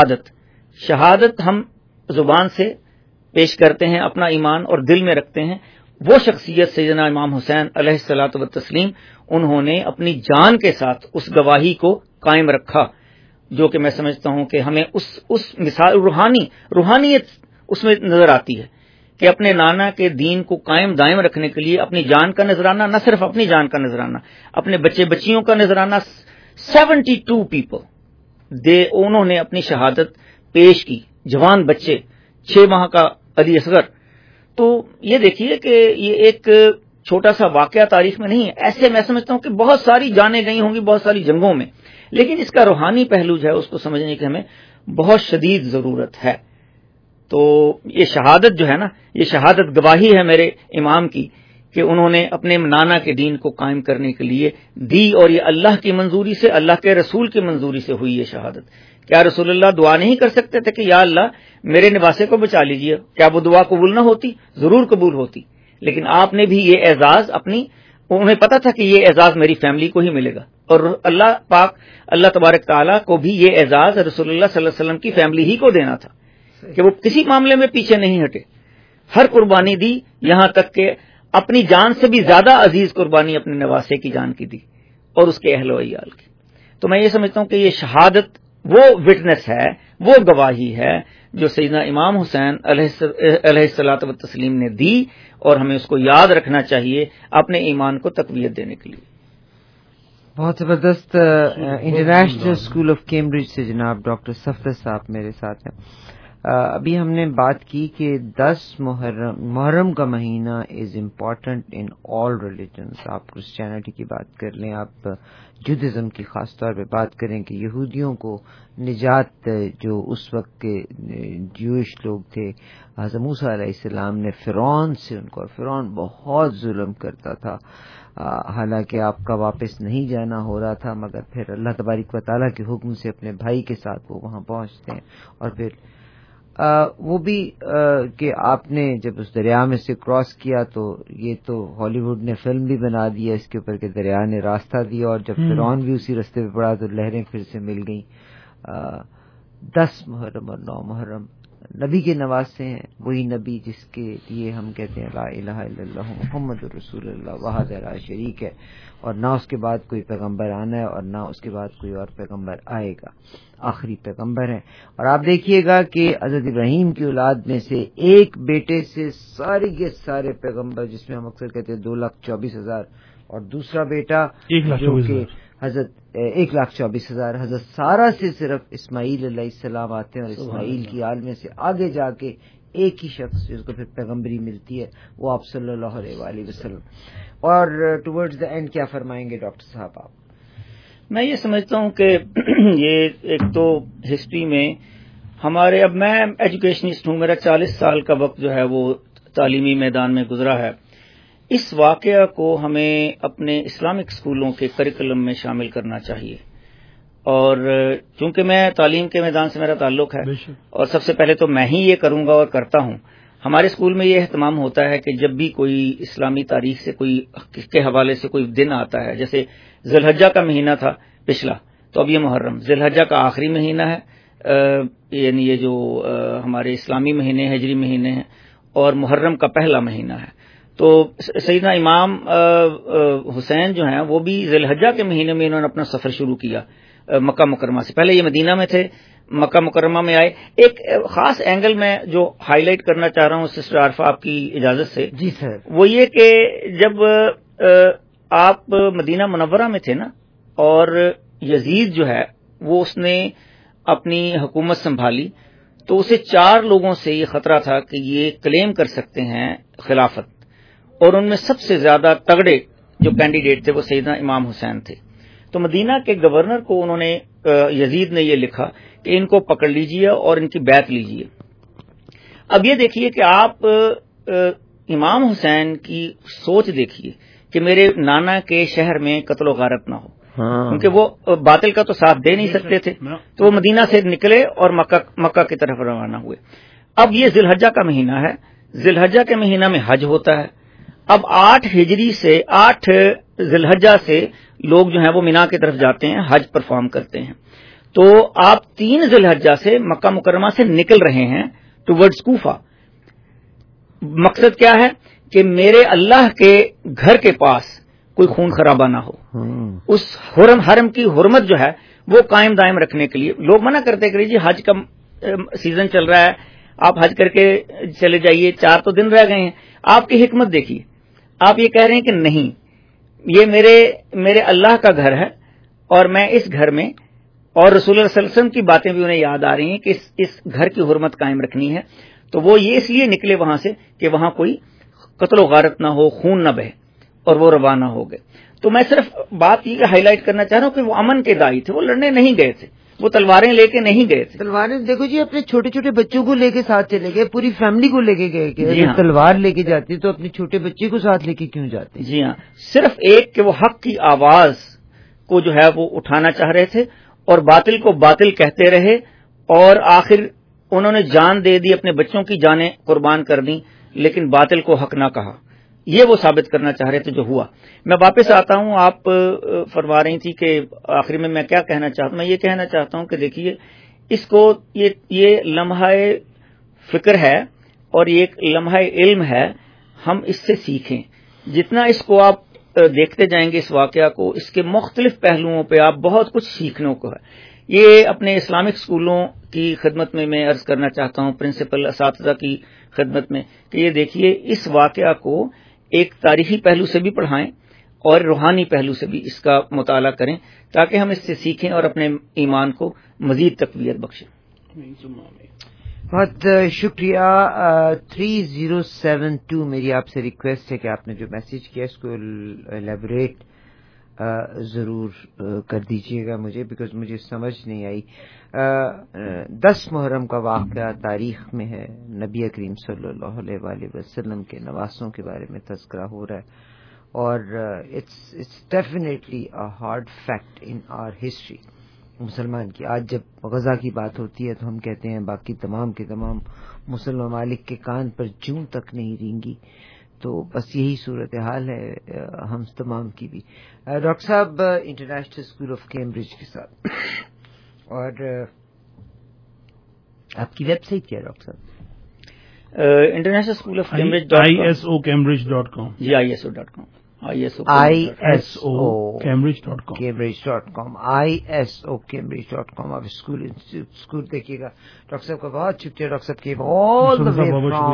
شہادت ہم زبان سے پیش کرتے ہیں، اپنا ایمان اور دل میں رکھتے ہیں. وہ شخصیت سیدنا امام حسین علیہ الصلوۃ والتسلیم، انہوں نے اپنی جان کے ساتھ اس گواہی کو قائم رکھا، جو کہ میں سمجھتا ہوں کہ ہمیں اس مثال روحانیت اس میں نظر آتی ہے کہ اپنے نانا کے دین کو قائم دائم رکھنے کے لیے اپنی جان کا نذرانہ، نہ صرف اپنی جان کا نذرانہ، اپنے بچے بچیوں کا نذرانہ. 72 پیپل انہوں نے اپنی شہادت پیش کی، جوان بچے، 6 ماہ کا علی اصغر. تو یہ دیکھیے کہ یہ ایک چھوٹا سا واقعہ تاریخ میں نہیں ہے. ایسے میں سمجھتا ہوں کہ بہت ساری جانیں گئی ہوں گی بہت ساری جنگوں میں، لیکن اس کا روحانی پہلو جو ہے اس کو سمجھنے کی ہمیں بہت شدید ضرورت ہے. تو یہ شہادت جو ہے نا، یہ شہادت گواہی ہے میرے امام کی کہ انہوں نے اپنے نانا کے دین کو قائم کرنے کے لیے دی، اور یہ اللہ کی منظوری سے، اللہ کے رسول کی منظوری سے ہوئی یہ شہادت. کیا رسول اللہ دعا نہیں کر سکتے تھے کہ یا اللہ میرے نواسے کو بچا لیجیے؟ کیا وہ دعا قبول نہ ہوتی؟ ضرور قبول ہوتی. لیکن آپ نے بھی یہ اعزاز انہیں پتا تھا کہ یہ اعزاز میری فیملی کو ہی ملے گا، اور اللہ تبارک تعالیٰ کو بھی یہ اعزاز رسول اللہ صلی اللہ علیہ وسلم کی فیملی ہی کو دینا تھا کہ وہ کسی معاملے میں پیچھے نہیں ہٹے، ہر قربانی دی، یہاں تک کہ اپنی جان سے بھی زیادہ عزیز قربانی اپنے نواسے کی جان کی دی اور اس کے اہل و عیال کی. تو میں یہ سمجھتا ہوں کہ یہ شہادت وہ وٹنس ہے، وہ گواہی ہے جو سیدنا امام حسین علیہ الصلوۃ والتسلیم نے دی، اور ہمیں اس کو یاد رکھنا چاہیے اپنے ایمان کو تقویت دینے کے لیے. بہت زبردست. انٹرنیشنل اسکول آف کیمبرج سے جناب ڈاکٹر صفدر صاحب میرے ساتھ ہیں. ابھی ہم نے بات کی کہ 10 محرم کا مہینہ is important in all religions. آپ کرسچینٹی کی بات کر لیں، آپ جودازم کی خاص طور پہ بات کریں کہ یہودیوں کو نجات جو اس وقت کے جوئش لوگ تھے، حضرت موسیٰ علیہ السلام نے فرعون سے ان کو، اور فرعون بہت ظلم کرتا تھا، حالانکہ آپ کا واپس نہیں جانا ہو رہا تھا، مگر پھر اللہ تبارک و تعالیٰ کے حکم سے اپنے بھائی کے ساتھ وہ وہاں پہنچتے ہیں. اور پھر وہ بھی کہ آپ نے جب اس دریا میں سے کراس کیا تو یہ تو ہالی ووڈ نے فلم بھی بنا دیا اس کے اوپر کہ دریا نے راستہ دیا، اور جب فرعون بھی اسی راستے پہ پڑا تو لہریں پھر سے مل گئیں. 10 محرم اور 9 محرم نبی کے نواسے ہیں، وہی نبی جس کے لیے ہم کہتے ہیں لا الہ الا اللہ محمد رسول اللہ وحدہ لا شریک ہے، اور نہ اس کے بعد کوئی پیغمبر آنا ہے اور نہ اس کے بعد کوئی اور پیغمبر آئے گا، آخری پیغمبر ہیں. اور آپ دیکھیے گا کہ حضرت ابراہیم کی اولاد میں سے ایک بیٹے سے سارے کے سارے پیغمبر، جس میں ہم اکثر کہتے ہیں 2,24,000، اور دوسرا بیٹا جو کہ حضرت 1,24,000، حضرت سارہ سے صرف اسماعیل علیہ السلام آتے ہیں، اور اسماعیل کی آل میں سے آگے جا کے ایک ہی شخص جس کو پھر پیغمبری ملتی ہے وہ آپ صلی اللہ علیہ وآلہ وسلم. اور ٹورڈز دا اینڈ کیا فرمائیں گے ڈاکٹر صاحب آپ؟ میں یہ سمجھتا ہوں کہ یہ ایک تو ہسٹری میں ہمارے، اب میں ایجوکیشنسٹ ہوں، میرا 40 سال کا وقت جو ہے وہ تعلیمی میدان میں گزرا ہے. اس واقعہ کو ہمیں اپنے اسلامک اسکولوں کے کریکولم میں شامل کرنا چاہیے، اور چونکہ میں تعلیم کے میدان سے میرا تعلق ہے اور سب سے پہلے تو میں ہی یہ کروں گا اور کرتا ہوں. ہمارے اسکول میں یہ اہتمام ہوتا ہے کہ جب بھی کوئی اسلامی تاریخ سے کوئی کے حوالے سے کوئی دن آتا ہے، جیسے ذی الحجہ کا مہینہ تھا پچھلا، تو اب یہ محرم، ذی الحجہ کا آخری مہینہ ہے، یعنی یہ جو ہمارے اسلامی مہینے ہجری مہینے ہیں، اور محرم کا پہلا مہینہ ہے. تو سیدنا امام حسین جو ہیں وہ بھی ذی الحجہ کے مہینے میں انہوں نے اپنا سفر شروع کیا مکہ مکرمہ سے. پہلے یہ مدینہ میں تھے، مکہ مکرمہ میں آئے. ایک خاص اینگل میں جو ہائی لائٹ کرنا چاہ رہا ہوں سسٹر عارفہ آپ کی اجازت سے، جی سر، وہ یہ کہ جب آپ مدینہ منورہ میں تھے نا، اور یزید جو ہے وہ اس نے اپنی حکومت سنبھالی، تو اسے 4 لوگوں سے یہ خطرہ تھا کہ یہ کلیم کر سکتے ہیں خلافت، اور ان میں سب سے زیادہ تگڑے جو کینڈیڈیٹ تھے وہ سیدنا امام حسین تھے. تو مدینہ کے گورنر کو انہوں نے، یزید نے یہ لکھا کہ ان کو پکڑ لیجئے اور ان کی بیعت لیجئے. اب یہ دیکھیے کہ آپ امام حسین کی سوچ دیکھیے کہ میرے نانا کے شہر میں قتل و غارت نہ ہو، کیونکہ وہ باطل کا تو ساتھ دے نہیں سکتے تھے. تو وہ مدینہ سے نکلے اور مکہ کی طرف روانہ ہوئے. اب یہ ذی الحجہ کا مہینہ ہے، ذی الحجہ کے مہینہ میں حج ہوتا ہے. اب 8 ہجری سے 8 ذی الحجہ سے لوگ جو ہیں وہ مینا کی طرف جاتے ہیں، حج پرفارم کرتے ہیں. تو آپ 3 ذی الحجہ سے مکہ مکرمہ سے نکل رہے ہیں ٹوورڈز کوفہ. مقصد کیا ہے کہ میرے اللہ کے گھر کے پاس کوئی خون خرابہ نہ ہو. اس حرم کی حرمت جو ہے وہ قائم دائم رکھنے کے لیے لوگ منع کرتے کہ جی حج کا سیزن چل رہا ہے, آپ حج کر کے چلے جائیے, 4 تو دن رہ گئے ہیں. آپ کی حکمت دیکھیے, آپ یہ کہہ رہے ہیں کہ نہیں, یہ میرے اللہ کا گھر ہے اور میں اس گھر میں, اور رسول اللہ صلی اللہ علیہ وسلم کی باتیں بھی انہیں یاد آ رہی ہیں کہ اس گھر کی حرمت قائم رکھنی ہے. تو وہ یہ اس لیے نکلے وہاں سے کہ وہاں کوئی قتل و غارت نہ ہو, خون نہ بہے, اور وہ روانہ ہو گئے. تو میں صرف بات یہ ہائی لائٹ کرنا چاہ رہا ہوں کہ وہ امن کے داعی تھے, وہ لڑنے نہیں گئے تھے, وہ تلواریں لے کے نہیں گئے تھے. تلواریں دیکھو جی, اپنے چھوٹے چھوٹے بچوں کو لے کے ساتھ چلے گئے, پوری فیملی کو لے کے گئے. جی ہاں, تلوار لے کے جاتی تو اپنے چھوٹے بچے کو ساتھ لے کے کیوں جاتے؟ جی ہاں, صرف ایک کہ وہ حق کی آواز کو جو ہے وہ اٹھانا چاہ رہے تھے اور باطل کو باطل کہتے رہے, اور آخر انہوں نے جان دے دی, اپنے بچوں کی جانیں قربان کر دیں, لیکن باطل کو حق نہ کہا. یہ وہ ثابت کرنا چاہ رہے تھے جو ہوا. میں واپس آتا ہوں, آپ فرما رہی تھی کہ آخری میں کیا کہنا چاہتا ہوں. میں یہ کہنا چاہتا ہوں کہ دیکھیے, اس کو یہ لمحہ فکر ہے اور یہ ایک لمحہ علم ہے, ہم اس سے سیکھیں. جتنا اس کو آپ دیکھتے جائیں گے اس واقعہ کو, اس کے مختلف پہلوؤں پہ آپ بہت کچھ سیکھنے کو ہے. یہ اپنے اسلامک اسکولوں کی خدمت میں عرض کرنا چاہتا ہوں, پرنسپل اساتذہ کی خدمت میں, کہ یہ دیکھیے اس واقعہ کو ایک تاریخی پہلو سے بھی پڑھائیں اور روحانی پہلو سے بھی اس کا مطالعہ کریں, تاکہ ہم اس سے سیکھیں اور اپنے ایمان کو مزید تقویت بخشیں. بہت شکریہ. 3072 میری آپ سے ریکویسٹ ہے کہ آپ نے جو میسج کیا اس کو ایلیبوریٹ ضرور کر دیجیے گا مجھے, بیکاز مجھے سمجھ نہیں آئی. 10 محرم کا واقعہ تاریخ میں ہے, نبی کریم صلی اللہ علیہ وآلہ وسلم کے نواسوں کے بارے میں تذکرہ ہو رہا ہے, اور it's definitely a hard fact in our history مسلمان کی. آج جب غزہ کی بات ہوتی ہے تو ہم کہتے ہیں باقی تمام کے تمام مسلم ممالک کے کان پر جوں تک نہیں رینگی. تو بس یہی صورتحال ہے ہم تمام کی بھی. ڈاکٹر صاحب, انٹرنیشنل اسکول آف کیمبرج کے ساتھ, اور آپ کی ویب سائٹ کیا ہے ڈاکٹر صاحب؟ International school of Cambridge ISOcambridge.com. جی, ISO.com, ISOcambridge.com, ISOcambridge.com. آپ اسکول دیکھیے گا. ڈاکٹر صاحب کا بہت شکریہ. ڈاکٹر صاحب کی all the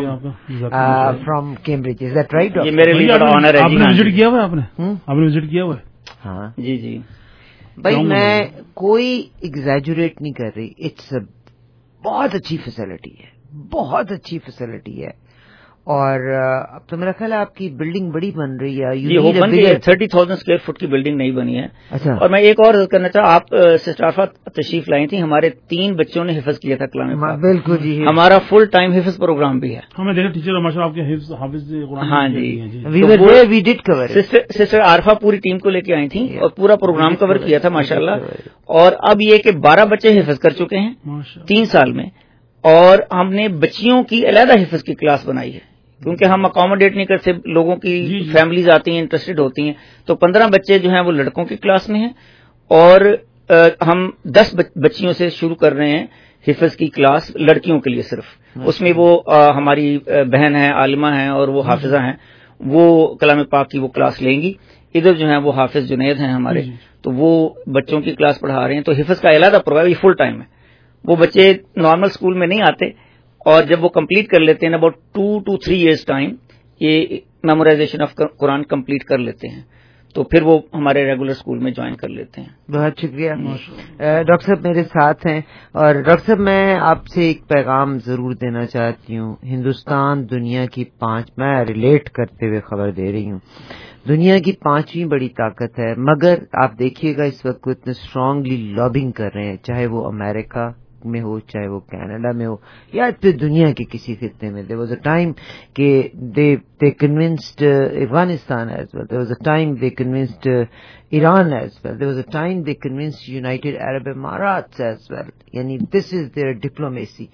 way from Cambridge. Is that right? یہ میرے لیے بڑا آنر ہے. آپ نے وزٹ کیا ہوا ہے؟ آپ نے وزٹ کیا ہوا ہے؟ ہاں جی جی بھائی, میں کوئی ایگزیجوریٹ نہیں کر رہی. اٹس بہت اچھی فیسلٹی ہے, بہت اچھی فیسلٹی ہے. اور اب تو میرا خیال ہے آپ کی بلڈنگ بڑی بن رہی ہے. یہ وہ بن گئی ہے, 30,000 اسکوائر فٹ کی بلڈنگ نہیں بنی ہے. اچھا. اور میں ایک اور کرنا چاہتا, آپ سسٹر عارفہ تشریف لائی تھیں, ہمارے 3 بچوں نے حفظ کیا تھا کلام پاک. بالکل جی, ہمارا فل ٹائم حفظ پروگرام بھی ہے. ہمیں دیکھا ٹیچر ماشاء اللہ آپ کے حافظ قرآن. ہاں جی, وی ڈڈ کور. سسٹر عارفہ پوری ٹیم کو لے کے آئی تھیں اور پورا پروگرام کور کیا تھا ماشاء اللہ. اور اب یہ کہ 12 بچے حفظ کر چکے ہیں 3 سال میں, اور ہم نے بچیوں کی علیحدہ حفظ کی کلاس بنائی ہے, کیونکہ ہم اکاموڈیٹ نہیں کرتے, لوگوں کی فیملیز آتی ہیں, انٹرسٹڈ ہوتی ہیں. تو 15 بچے جو ہیں وہ لڑکوں کی کلاس میں ہیں, اور ہم 10 بچیوں سے شروع کر رہے ہیں حفظ کی کلاس لڑکیوں کے لیے صرف. اس میں وہ ہماری بہن ہیں, عالمہ ہیں, اور وہ حافظہ ہیں, وہ کلام پاک کی وہ کلاس لیں گی. ادھر جو ہیں وہ حافظ جنید ہیں ہمارے, تو وہ بچوں کی کلاس پڑھا رہے ہیں. تو حفظ کا علیحدہ پروگرام, یہ فل ٹائم ہے. وہ بچے نارمل اسکول میں نہیں آتے, اور جب وہ کمپلیٹ کر لیتے ہیں اباؤٹ 2 to 3 years ٹائم, یہ میمورائزیشن آف قرآن کمپلیٹ کر لیتے ہیں, تو پھر وہ ہمارے ریگولر اسکول میں جوائن کر لیتے ہیں. بہت شکریہ. ڈاکٹر صاحب میرے ساتھ ہیں, اور ڈاکٹر صاحب میں آپ سے ایک پیغام ضرور دینا چاہتی ہوں. ہندوستان دنیا کی 5, میں ریلیٹ کرتے ہوئے خبر دے رہی ہوں, دنیا کی 5ویں بڑی طاقت ہے, مگر آپ دیکھیے گا اس وقت وہ اتنے اسٹرانگلی لابنگ کر رہے ہیں, چاہے وہ امریکہ میں ہو, چاہے وہ کینیڈا میں ہو, یا پھر دنیا کے کسی خطے میں. there was a time کہ they convinced Afghanistan as well. there was a time they convinced Iran as well. there was a time they convinced United Arab Emirates as well. یعنی this is their diplomacy.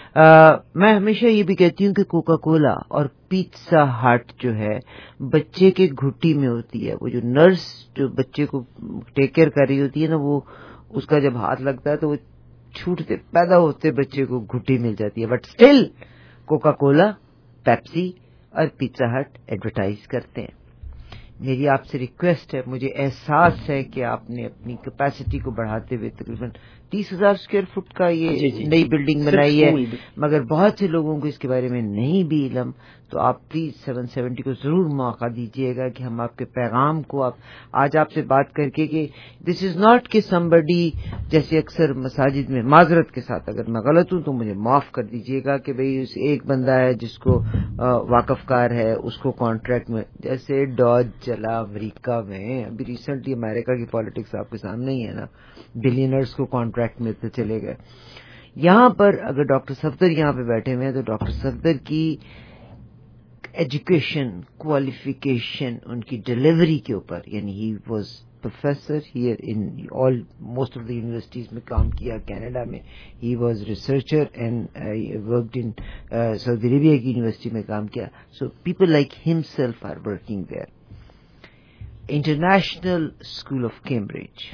میں ہمیشہ یہ بھی کہتی ہوں کہ Coca Cola اور Pizza ہٹ جو ہے بچے کے گھٹی میں ہوتی ہے. وہ جو نرس جو بچے کو ٹیک کیئر کر رہی ہوتی ہے نا, وہ اس کا جب ہاتھ لگتا ہے تو وہ چھوٹتے پیدا ہوتے بچے کو گھٹی مل جاتی ہے، but still Coca Cola, Pepsi اور پیزا ہٹ ایڈورٹائز کرتے ہیں. میری آپ سے ریکویسٹ ہے، مجھے احساس ہے کہ آپ نے اپنی کیپیسٹی کو بڑھاتے ہوئے تقریباً 30,000 اسکوائر فٹ کا یہ نئی بلڈنگ بنائی ہے، مگر بہت سے لوگوں کو اس کے بارے میں نہیں بھی علم. تو آپ پلیز 770 کو ضرور موقع دیجیے گا کہ ہم آپ کے پیغام کو آج آپ سے بات کر کے کہ دس از ناٹ کہ somebody جیسے اکثر مساجد میں، معذرت کے ساتھ اگر میں غلط ہوں تو مجھے معاف کر دیجیے گا، کہ بھئی ایک بندہ ہے جس کو واقف کار ہے، اس کو کانٹریکٹ میں، جیسے ڈاج چلا امریکہ میں، ابھی ریسنٹلی امریکہ کی پالیٹکس آپ کے سامنے ہی ہے نا، بلینئرز کو کانٹریکٹ میں چلے گئے. یہاں پر اگر ڈاکٹر صفدر یہاں پہ بیٹھے ہوئے ہیں تو ڈاکٹر صفدر کی ایجوکیشن، کوالیفیکیشن، ان کی ڈیلیوری کے اوپر، یعنی he was professor here in all most of the universities میں کام کیا، کینیڈا میں he was researcher and worked in Saudi Arabia کی یونیورسٹی میں کام کیا. So people like himself are working there. International school of Cambridge,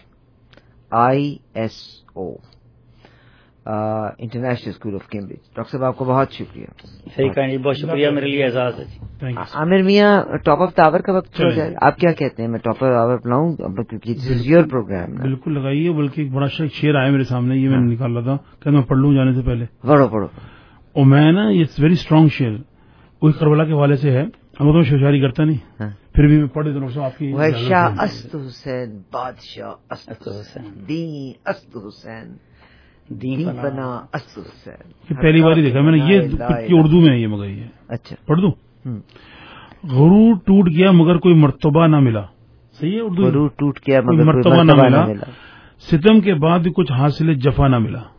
ISO، international school of Cambridge. Doctor صاحب آپ کو بہت شکریہ. بہت شکریہ، میرے لیے اعزاز ہے. عامر میاں، ٹاپ آف داور کا وقت ہو جائے، آپ کیا کہتے ہیں؟ میں ٹاپ آف داور بلاؤں کیونکہ یور پروگرام. بالکل لگائیے، بلکہ ایک بڑا شعر آیا میرے سامنے، یہ میں نکال رہا تھا کہ میں پڑھ لوں جانے سے پہلے. پڑھو. اور میں نا یہ ویری اسٹرانگ شعر، کوئی کربلا کے حوالے سے ہے، ہم تو شوشاری کرتا نہیں، پھر بھی میں پڑھ دیتا ہوں آپ کی. شاہ است حسین، بادشاہ است حسین، دین است حسین، دین بنا است حسین. پہلی بار ہی دیکھا میں نے یہ اردو میں ہے، یہ مگر یہ اچھا پڑھ دوں. غرور ٹوٹ گیا مگر کوئی مرتبہ نہ ملا. صحیح ہے اردو. غرور ٹوٹ گیا مگر مرتبہ نہ ملا، ستم کے بعد کچھ حاصل جفا نہ ملا.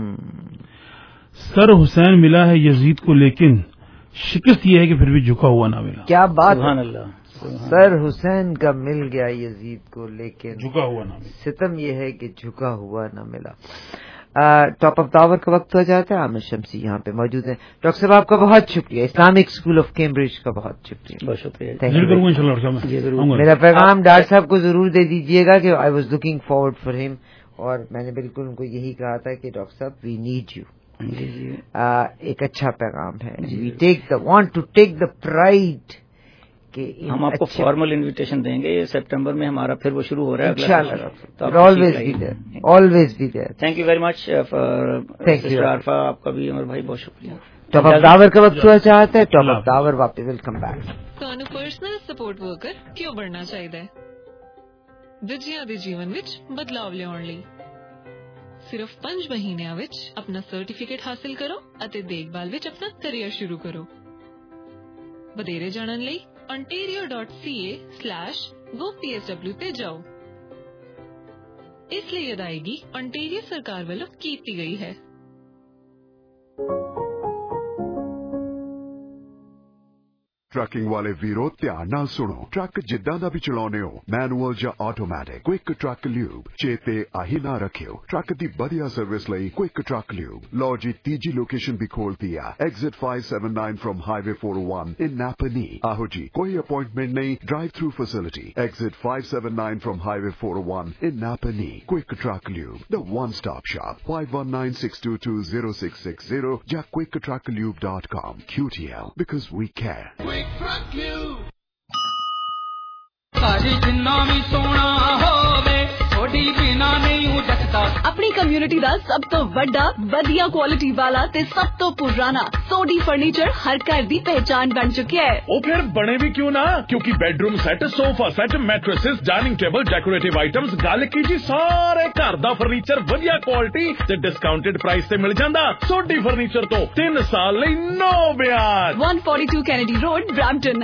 سر حسین ملا ہے یزید کو لیکن شکست یہ ہے کہ پھر بھی جھکا ہوا نہ ملا. کیا بات، سبحان اللہ. سر حسین کا مل گیا یزید کو لیکن جھکا ہوا نہ ملا. ستم یہ ہے کہ جھکا ہوا نہ ملا. ٹاپ آف داور کا وقت ہو جاتا ہے. عامر شمسی یہاں پہ موجود ہیں. ڈاکٹر صاحب آپ کا بہت شکریہ. اسلامک اسکول آف کیمبرج کا بہت شکریہ. بہت شکریہ. میرا پیغام ڈاکٹر صاحب کو ضرور دے دیجیے گا کہ I was looking forward for ہم، اور میں نے بالکل ان کو یہی کہا تھا کہ ڈاکٹر صاحب وی نیڈ یو. ایک اچھا پیغام ہے. We want to take the pride کہ ہم آپ کو فارمل انویٹیشن دیں گے. سپٹمبر میں ہمارا پھر وہ شروع ہو رہا ہے انشاءاللہ. Always be there. Thank you very much. Thank you Arifa, آپ کا بھی عمر بھائی بہت شکریہ. ٹاپ آف داور کا وقت ہوا چاہتا ہے. ٹاپ آف داور واپس ویلکم بیک. ਤੁਹਾਨੂੰ ਪਰਸਨਲ ਸਪੋਰਟ ਵਰਕਰ ਕਿਉਂ ਬਣਨਾ ਚਾਹੀਦਾ ਹੈ? ਦੂਜਿਆਂ ਦੇ ਜੀਵਨ ਵਿੱਚ ਬਦਲਾਵ ਲਿਆਉਣ ਲਈ ਸਿਰਫ 5 ਮਹੀਨਿਆਂ ਵਿੱਚ ਆਪਣਾ ਸਰਟੀਫਿਕੇਟ ਹਾਸਲ ਕਰੋ ਅਤੇ ਦੇਖਭਾਲ ਵਿੱਚ ਆਪਣਾ ਕੈਰੀਅਰ ਸ਼ੁਰੂ ਕਰੋ. ਵਧੇਰੇ ਜਾਣਨ ਲਈ ontario.ca/gopsw ਤੇ ਜਾਓ. ਇਸ ਲਈ ਅਦਾਇਗੀ ontario ਸਰਕਾਰ ਵੱਲੋਂ ਕੀਤੀ ਗਈ ਹੈ. ਟਰੱਕਿੰਗ ਵਾਲੇ ਵੀਰੋ ਧਿਆਨ ਨਾਲ ਸੁਣੋ. ਟਰੱਕ ਜਿੱਦਾਂ ਦਾ ਵੀ ਚਲਾਉਨੇ ਹੋ, ਮੈਨੂਅਲ ਜਾਂ ਆਟੋਮੈਟਿਕ, ਕੁਇਕ ਟਰੱਕ ਲਿਊਬ ਚੇਤੇ ਆਹੀ ਨਾ ਰੱਖਿਓ. ਟਰੱਕ ਦੀ ਵਧੀਆ ਸਰਵਿਸ ਲਈ ਕੁਇਕ ਟਰੱਕ ਲਿਊਬ. ਲਓ ਜੀ, ਤੀਜੀ ਲੋਕੇਸ਼ਨ ਵੀ ਖੋਲਤੀ ਆ, exit 579 from highway 401 in Napanee. ਆਹੋ ਜੀ, ਕੋਈ ਅਪਾਇੰਟਮੈਂਟ ਨਹੀਂ, drive through facility. Exit 579 from highway 401 in Napanee. Quick truck lube, the one stop shop. 5196220660 ਜਾਂ quicktrucklube.com. QTL, because we care. ਜਿੰਨਾ ਵੀ ਸੋਹਣਾ ਹੋਵੇ ਥੋੜੀ ਬਿਨਾ ਨਹੀਂ ਉਜਕਦਾ. ਆਪਣੀ ਕਮਿਊਨਿਟੀ ਦਾ ਸਭ ਤੋਂ ਵੱਡਾ, ਵਧੀਆ ਕੁਆਲਿਟੀ ਵਾਲਾ ਤੇ ਸਭ ਤੋਂ ਪੁਰਾਣਾ ਸੋਡੀ ਫਰਨੀਚਰ ਹਰ ਘਰ ਦੀ ਪਹਿਚਾਨ ਬਣ ਚੁੱਕਿਆ ਹੈ. ਉਹ ਫਿਰ ਬਣੇ ਵੀ ਕਿਉਂ ਨਾ, ਕਿਉਂਕਿ bedroom set, sofa set, mattresses, dining table, decorative items, ਗੱਲ ਕੀ ਜੀ, ਸਾਰੇ ਘਰ ਦਾ ਫਰਨੀਚਰ ਵਧੀਆ ਕੁਆਲਿਟੀ ਤੇ ਡਿਸਕਾਊਂਟਡ ਪ੍ਰਾਈਸ ਤੇ ਮਿਲ ਜਾਂਦਾ. ਸੋਡੀ ਫਰਨੀਚਰ ਤੋਂ 3 ਸਾਲ ਲਈ ਨੋ ਵਿਆਜ. 142 Kennedy road, Brampton.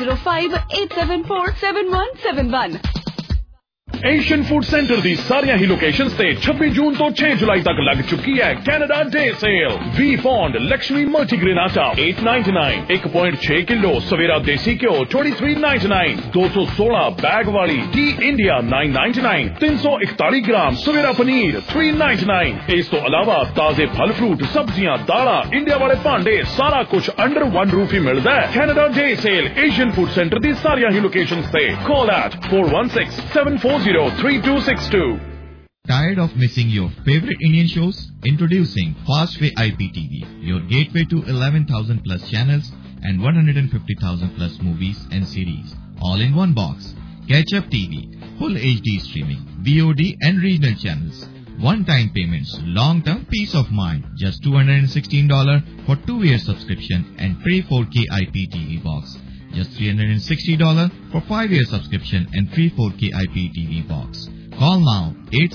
9058747171. Asian food centre ਦੀ ਸਾਰੀਆਂ ਹੀ ਲੋਕੇਸ਼ਨਸ ਤੇ 26 ਜੂਨ ਤੋਂ 6 ਜੁਲਾਈ ਤੱਕ ਲੱਗ ਚੁੱਕੀ ਹੈ ਕੈਨੇਡਾ ਡੇ ਸੇਲ. ਵੀ ਫੌਂਡ ਲక్ష్ਮੀ ਮਲਟੀਗ੍ਰੇਨ ਆਟਾ 899, 1.6 ਕਿਲੋ ਸਵੇਰਾ ਦੇਸੀ ਘਿਓ 2399, 216 ਬੈਗ ਵਾਲੀ tea India 999, 341 gram Savera paneer 399. ਇਸ ਤੋਂ ਇਲਾਵਾ ਤਾਜ਼ੇ ਫਲ ਫਰੂਟ, ਸਬਜ਼ੀਆਂ, ਦਾਲਾਂ, ਇੰਡੀਆ ਵਾਲੇ ਭਾਂਡੇ, ਸਾਰਾ ਕੁਝ ਅੰਡਰ ਵਨ ਰੂਫ ਹੀ ਮਿਲਦਾ ਹੈ. Canada day sale Asian food centre ਦੀ ਸਾਰੀਆਂ ਹੀ ਲੋਕੇਸ਼ਨਸ ਤੇ. ਕਾਲ at 416-740-3262. Tired of missing your favorite Indian shows? Introducing Fastway IPTV, your gateway to 11,000 plus channels and 150,000 plus movies and series, all in one box. Catch Up TV, full HD streaming, VOD and regional channels. One-time payments, long-term peace of mind. Just $216 for 2-year subscription and free 4K IPTV box. Just $360 for 5-year subscription and free 4K IPTV box. Call now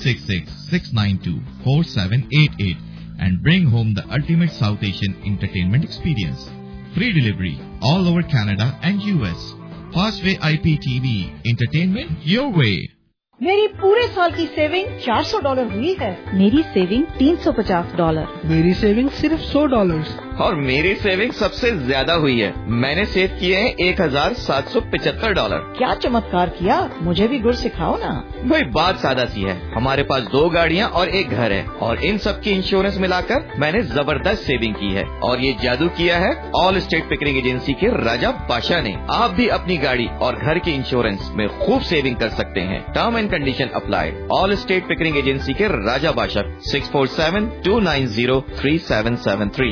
866-692-4788 and bring home the ultimate South Asian entertainment experience. Free delivery all over Canada and US. Fastway IPTV, entertainment your way. मेरी पूरे साल की saving $400 हुई है। मेरी saving $350। मेरी saving सिर्फ $100। और मेरी सेविंग सबसे ज्यादा हुई है। मैंने सेव किए हैं $1,775। क्या चमत्कार किया, मुझे भी गुर सिखाओ ना। भाई बात सादा सी है, हमारे पास 2 गाड़ियाँ और 1 घर है और इन सब की इंश्योरेंस मिलाकर मैंने जबरदस्त सेविंग की है। और ये जादू किया है ऑल स्टेट पिकरिंग एजेंसी के राजा बादशाह ने। आप भी अपनी गाड़ी और घर की इंश्योरेंस में खूब सेविंग कर सकते हैं। Term and condition apply. Allstate Pickering agency के राजा बादशाह 647-290-3773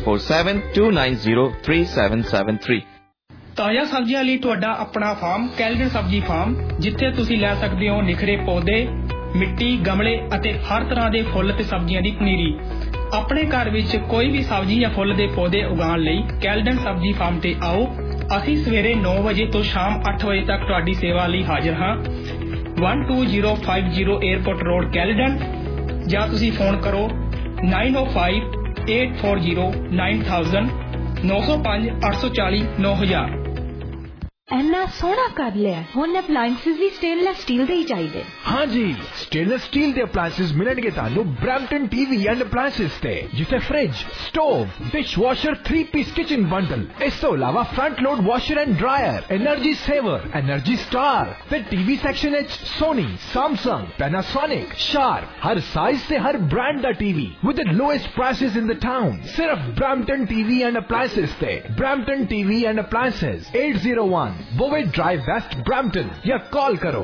647-290-3773। ਤਾਜ਼ਾ ਸਬਜ਼ੀਆਂ ਲਈ ਤੁਹਾਡਾ ਆਪਣਾ ਫਾਰਮ ਕੈਲਡਨ ਸਬਜ਼ੀ ਫਾਰਮ, ਜਿੱਥੇ ਤੁਸੀਂ ਲੈ ਸਕਦੇ ਹੋ ਨਿਖਰੇ ਪੌਦੇ, ਮਿੱਟੀ, ਗਮਲੇ ਅਤੇ ਹਰ ਤਰ੍ਹਾਂ ਦੇ ਫੁੱਲ ਤੇ ਸਬਜ਼ੀਆਂ ਦੀ ਪਨੀਰੀ। ਆਪਣੇ ਘਰ ਵਿੱਚ ਕੋਈ ਵੀ ਸਬਜ਼ੀ ਜਾਂ ਫੁੱਲ ਦੇ ਪੌਦੇ ਉਗਾਉਣ ਲਈ ਕੈਲਡਨ ਸਬਜ਼ੀ ਫਾਰਮ ਤੇ ਆਓ। ਅਸੀਂ ਸਵੇਰੇ 9 ਵਜੇ ਤੋਂ ਸ਼ਾਮ 8 ਵਜੇ ਤੱਕ ਤੁਹਾਡੀ ਸੇਵਾ ਲਈ ਹਾਜ਼ਰ ਹਾਂ। 12050 에어ਪੋਰਟ ਰੋਡ ਕੈਲਡਨ, ਜਾਂ ਤੁਸੀਂ ਫੋਨ ਕਰੋ 9058409000 905 840 9000। ਇੰਨਾ ਸੋਹਣਾ ਕਰ ਲਿਆ। ਹੁਣ ਅਪਲਾਈਐਂਸਿਸ ਵੀ ਸਟੇਨਲੈਸ ਸਟੀਲ ਦੇ ਹੀ ਚਾਹੀਦੇ। हाँ जी, स्टेनलेस स्टील के अप्लायंसेस मिलेंगे तानू ब्रैम्पटन टीवी एंड अप्लायंसेस ते, जिथे फ्रिज, स्टोव, डिश वॉशर, 3-पीस किचन बंडल, इस तो इलावा front load washer and dryer, energy saver, energy star, फिर टीवी सेक्शन एच सोनी, सैमसंग, पैनासोनिक, शार्प, हर साइज से हर ब्रांड का TV with the lowest prices in the town. सिर्फ ब्रैम्पटन टीवी एंड अप्लायंसेस ते। Brampton TV and appliances 801 बोवेट drive west Brampton, या call करो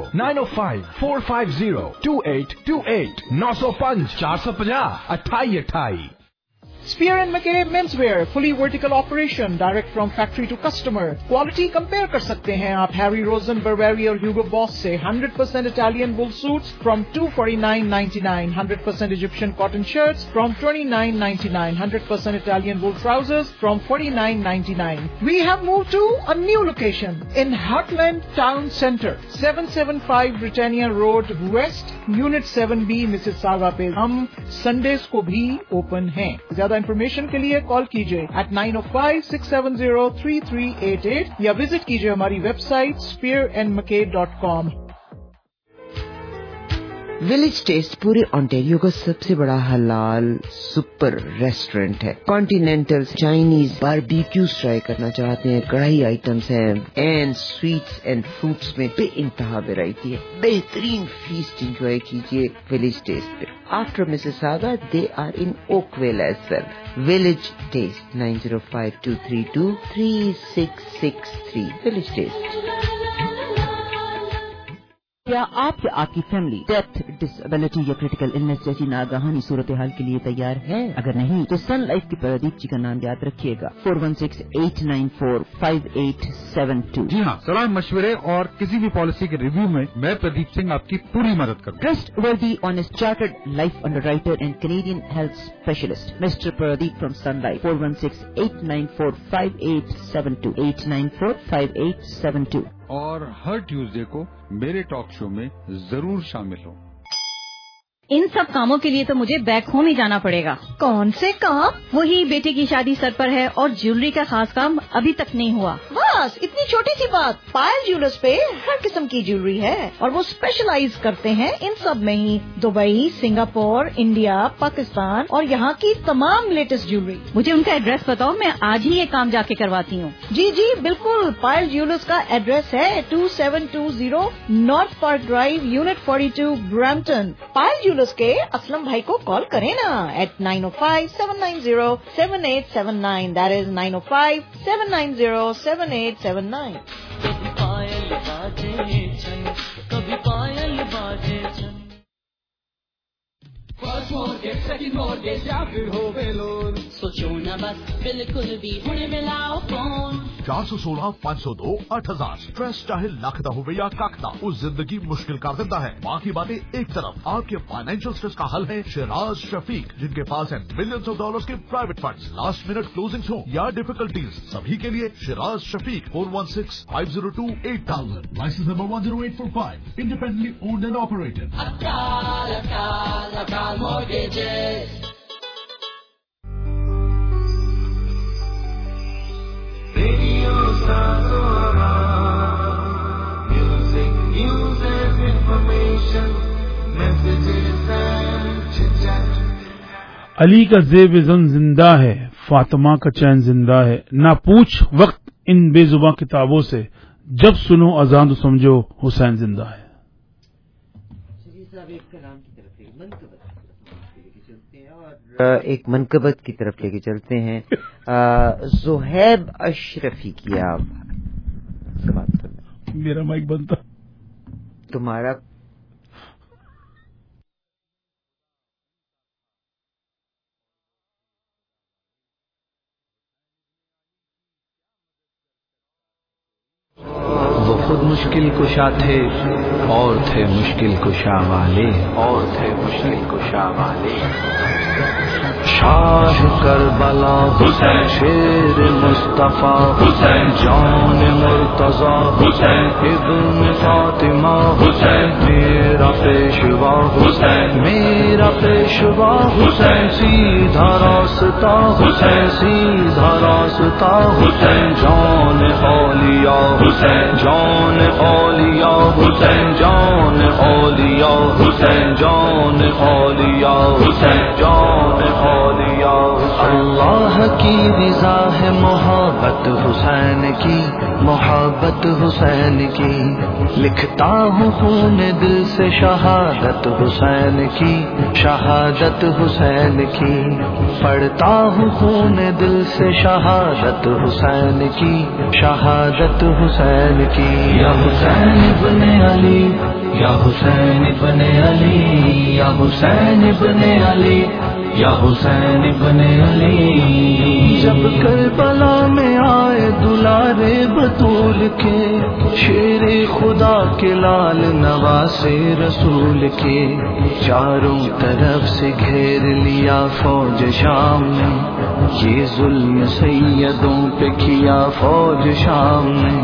905-450-2828 905 450 2828। Spear and McKay Menswear, fully vertical operation, direct from factory to customer. Quality compare कर सकते हैं आप Harry Rosen, Burberry और Hugo Boss से। 100% Italian wool suits from $249.99, 100% Egyptian cotton shirts from $29.99, 100% Italian wool trousers from $49.99. We have moved to a new location in Heartland Town Center, 775 Britannia Road West, Unit 7B, Mississauga पे। हम Sundays को भी open हैं। ज्यादा information के लिए call कीजिए at 905-670-3388 या विजिट कीजिए हमारी वेबसाइट spearandmckay.com। विलेज टेस्ट पूरे ऑन्टेरियो का सबसे बड़ा हलाल सुपर रेस्टोरेंट है। कॉन्टिनेंटल, चाइनीज, बारबेक्यूज ट्राई करना चाहते हैं, कढ़ाई आइटम्स हैं, एंड स्वीट्स एंड फ्रूट्स में बेइंतहा वैरायटी है। बेहतरीन फीस्ट एंजॉय कीजिए विलेज टेस्ट पे। After Mississauga they are in Oakville as well. Village taste 9052323663 village taste. क्या आप या आपकी फैमिली डेथ, डिसेबिलिटी या क्रिटिकल इलनेस जैसी नागहानी सूरत हाल के लिए तैयार है? अगर नहीं तो सन लाइफ के प्रदीप जी का नाम याद रखिएगा। 416-894-5872। जी हाँ, सलाह मशवरे और किसी भी पॉलिसी के रिव्यू में मैं प्रदीप सिंह आपकी पूरी मदद करूँ। Trustworthy, honest, chartered life underwriter and Canadian health specialist mister Pradeep from Sun Life. 416-894-5872 894-5872। और हर ट्यूसडे को मेरे टॉक शो में जरूर शामिल हो। इन सब कामों के लिए तो मुझे बैक होम ही जाना पड़ेगा। कौन से काम? वही बेटे की शादी सर पर है और ज्वेलरी का खास काम अभी तक नहीं हुआ। बस इतनी छोटी सी बात। पायल ज्वेलर्स पे हर किस्म की ज्वेलरी है और वो स्पेशलाइज करते हैं इन सब में ही। दुबई, सिंगापुर, इंडिया, पाकिस्तान और यहाँ की तमाम लेटेस्ट ज्वेलरी। मुझे उनका एड्रेस बताओ, मैं आज ही ये काम जाके करवाती हूँ। जी जी बिल्कुल। पायल ज्वेलर्स का एड्रेस है 2720 north park drive, unit 42, Brampton. Payal jewellers के असलम भाई को कॉल करें ना at 905-790-7879। That is 905-790-7879। कभी पायल बाजे छन, कभी पायल बाजे छन। फर्स्ट मॉर्गेज सेकंड मॉर्गेज या फिर हो लोन, सोचो न बस बिल्कुल भी हुणे मिलाओ फोन 416-502-8000 स्ट्रेस चाहे लख दा होवे या कख दा, उस जिंदगी मुश्किल कर देता है। बाकी बातें एक तरफ, आपके फाइनेंशियल स्ट्रेस का हल है शिराज शफीक, जिनके पास है मिलियंस ऑफ डॉलर्स के private funds. Last minute closings हो या डिफिकल्टीज, सभी के लिए Shiraz Shafiq 416-502-8000, licence number 10845, independently owned and operated. Atal Mortgages. Radio Sasora, music, news and information, messages and chit-chat. Ali का ज़ेब-ए-ज़न जिंदा है, फातिमा का चैन जिंदा है, ना पूछ वक्त इन बेजुबां किताबों से, जब सुनो अज़ान तो समझो हुसैन जिंदा है। एक मनकबत की तरफ लेके चलते हैं। ज़ुहैब अशरफी की आप बात करना। मेरा माइक बंद था। तुम्हारा वो खुद मुश्किल कुशा थे और थे मुश्किल कुशा वाले, और थे मुश्किल कुशा वाले। शाह करबला हुसैन, शेर मुस्तफा हुसैन, जान मुर्तजा हुसैन, इब्न फातिमा हुसैन, मेरा पेशवा हुसैन, मेरा पेशवा हुसैन, सीधा रास्ता हुसैन, सीधा रास्ता हुसैन, जान औलिया हुसैन, जान औलिया हुसैन, जान औलिया हुसैन, जान औलिया हुसैन, जान औलिया। अल्लाह की रिज़ा है मोहब्बत हुसैन की, मोहब्बत हुसैन की, लिखता हूँ खून दिल से शहादत हुसैन की, शहादत हुसैन की, पढ़ता हूँ खून दिल से शहादत हुसैन की, शहादत हुसैन की। या हुसैन इब्ने अली, या हुसैन इब्ने अली, या हुसैन इब्ने अली, या हुसैन इब्ने अली। जब करबला में आए दुलारे बतूल के, शेरे खुदा के लाल नवासे रसूल के, चारों तरफ से घेर लिया फौज शाम ने, ये जुल्म सैयदों पे किया फौज शाम ने।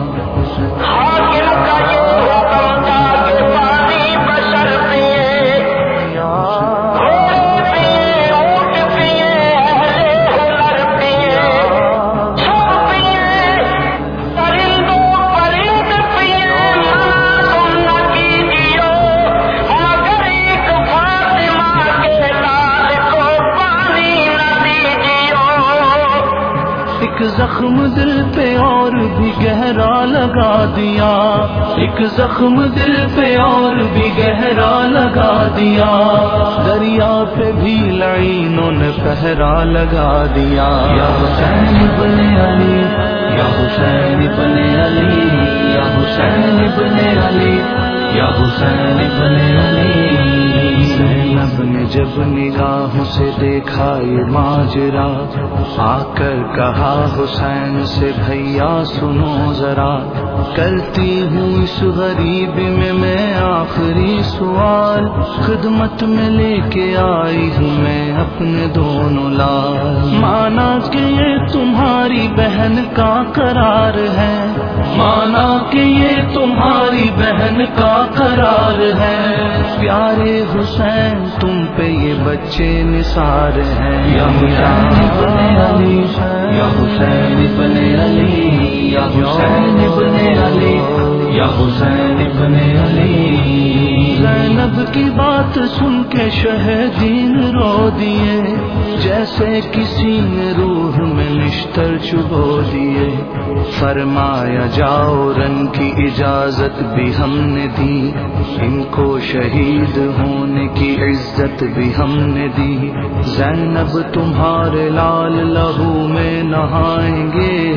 जख्म दिल पे और भी गहरा लगा दिया, एक जख्म दिल पे और भी गहरा लगा दिया, दरिया पे भी लाइनों ने पहरा लगा दिया। या हुसैन इब्ने अली, या हुसैन इब्ने अली, या हुसैन इब्ने अली, या हुसैन इब्ने अली। ज़ैनब ने जब निगाहों से देखा ये माजरा, आकर कहा हुसैन से भैया सुनो जरा, करती हूँ इस गरीबी में मैं आखिरी सवाल, खिदमत में लेके आई हूँ मैं अपने दोनों लाल। माना कि ये तुम्हारी बहन का करार है, माना कि ये तुम्हारी बहन का करार है, प्यारे हुसैन तुम पे ये बच्चे निसार हैं। या हुसैन इब्ने अली, या हुसैन इब्ने अली, या हुसैन इब्ने अली, या हुसैन इब्ने अली। ज़ैनब की बात सुन के शहदीन रो दिए, जैसे किसी ने रूह में निश्तर चुभो दिए। फरमाया जाओ रन की इजाजत भी हमने दी, इनको शहीद होने की इज्जत भी हमने दी। ज़ैनब तुम्हारे लाल लहू में नहाएंगे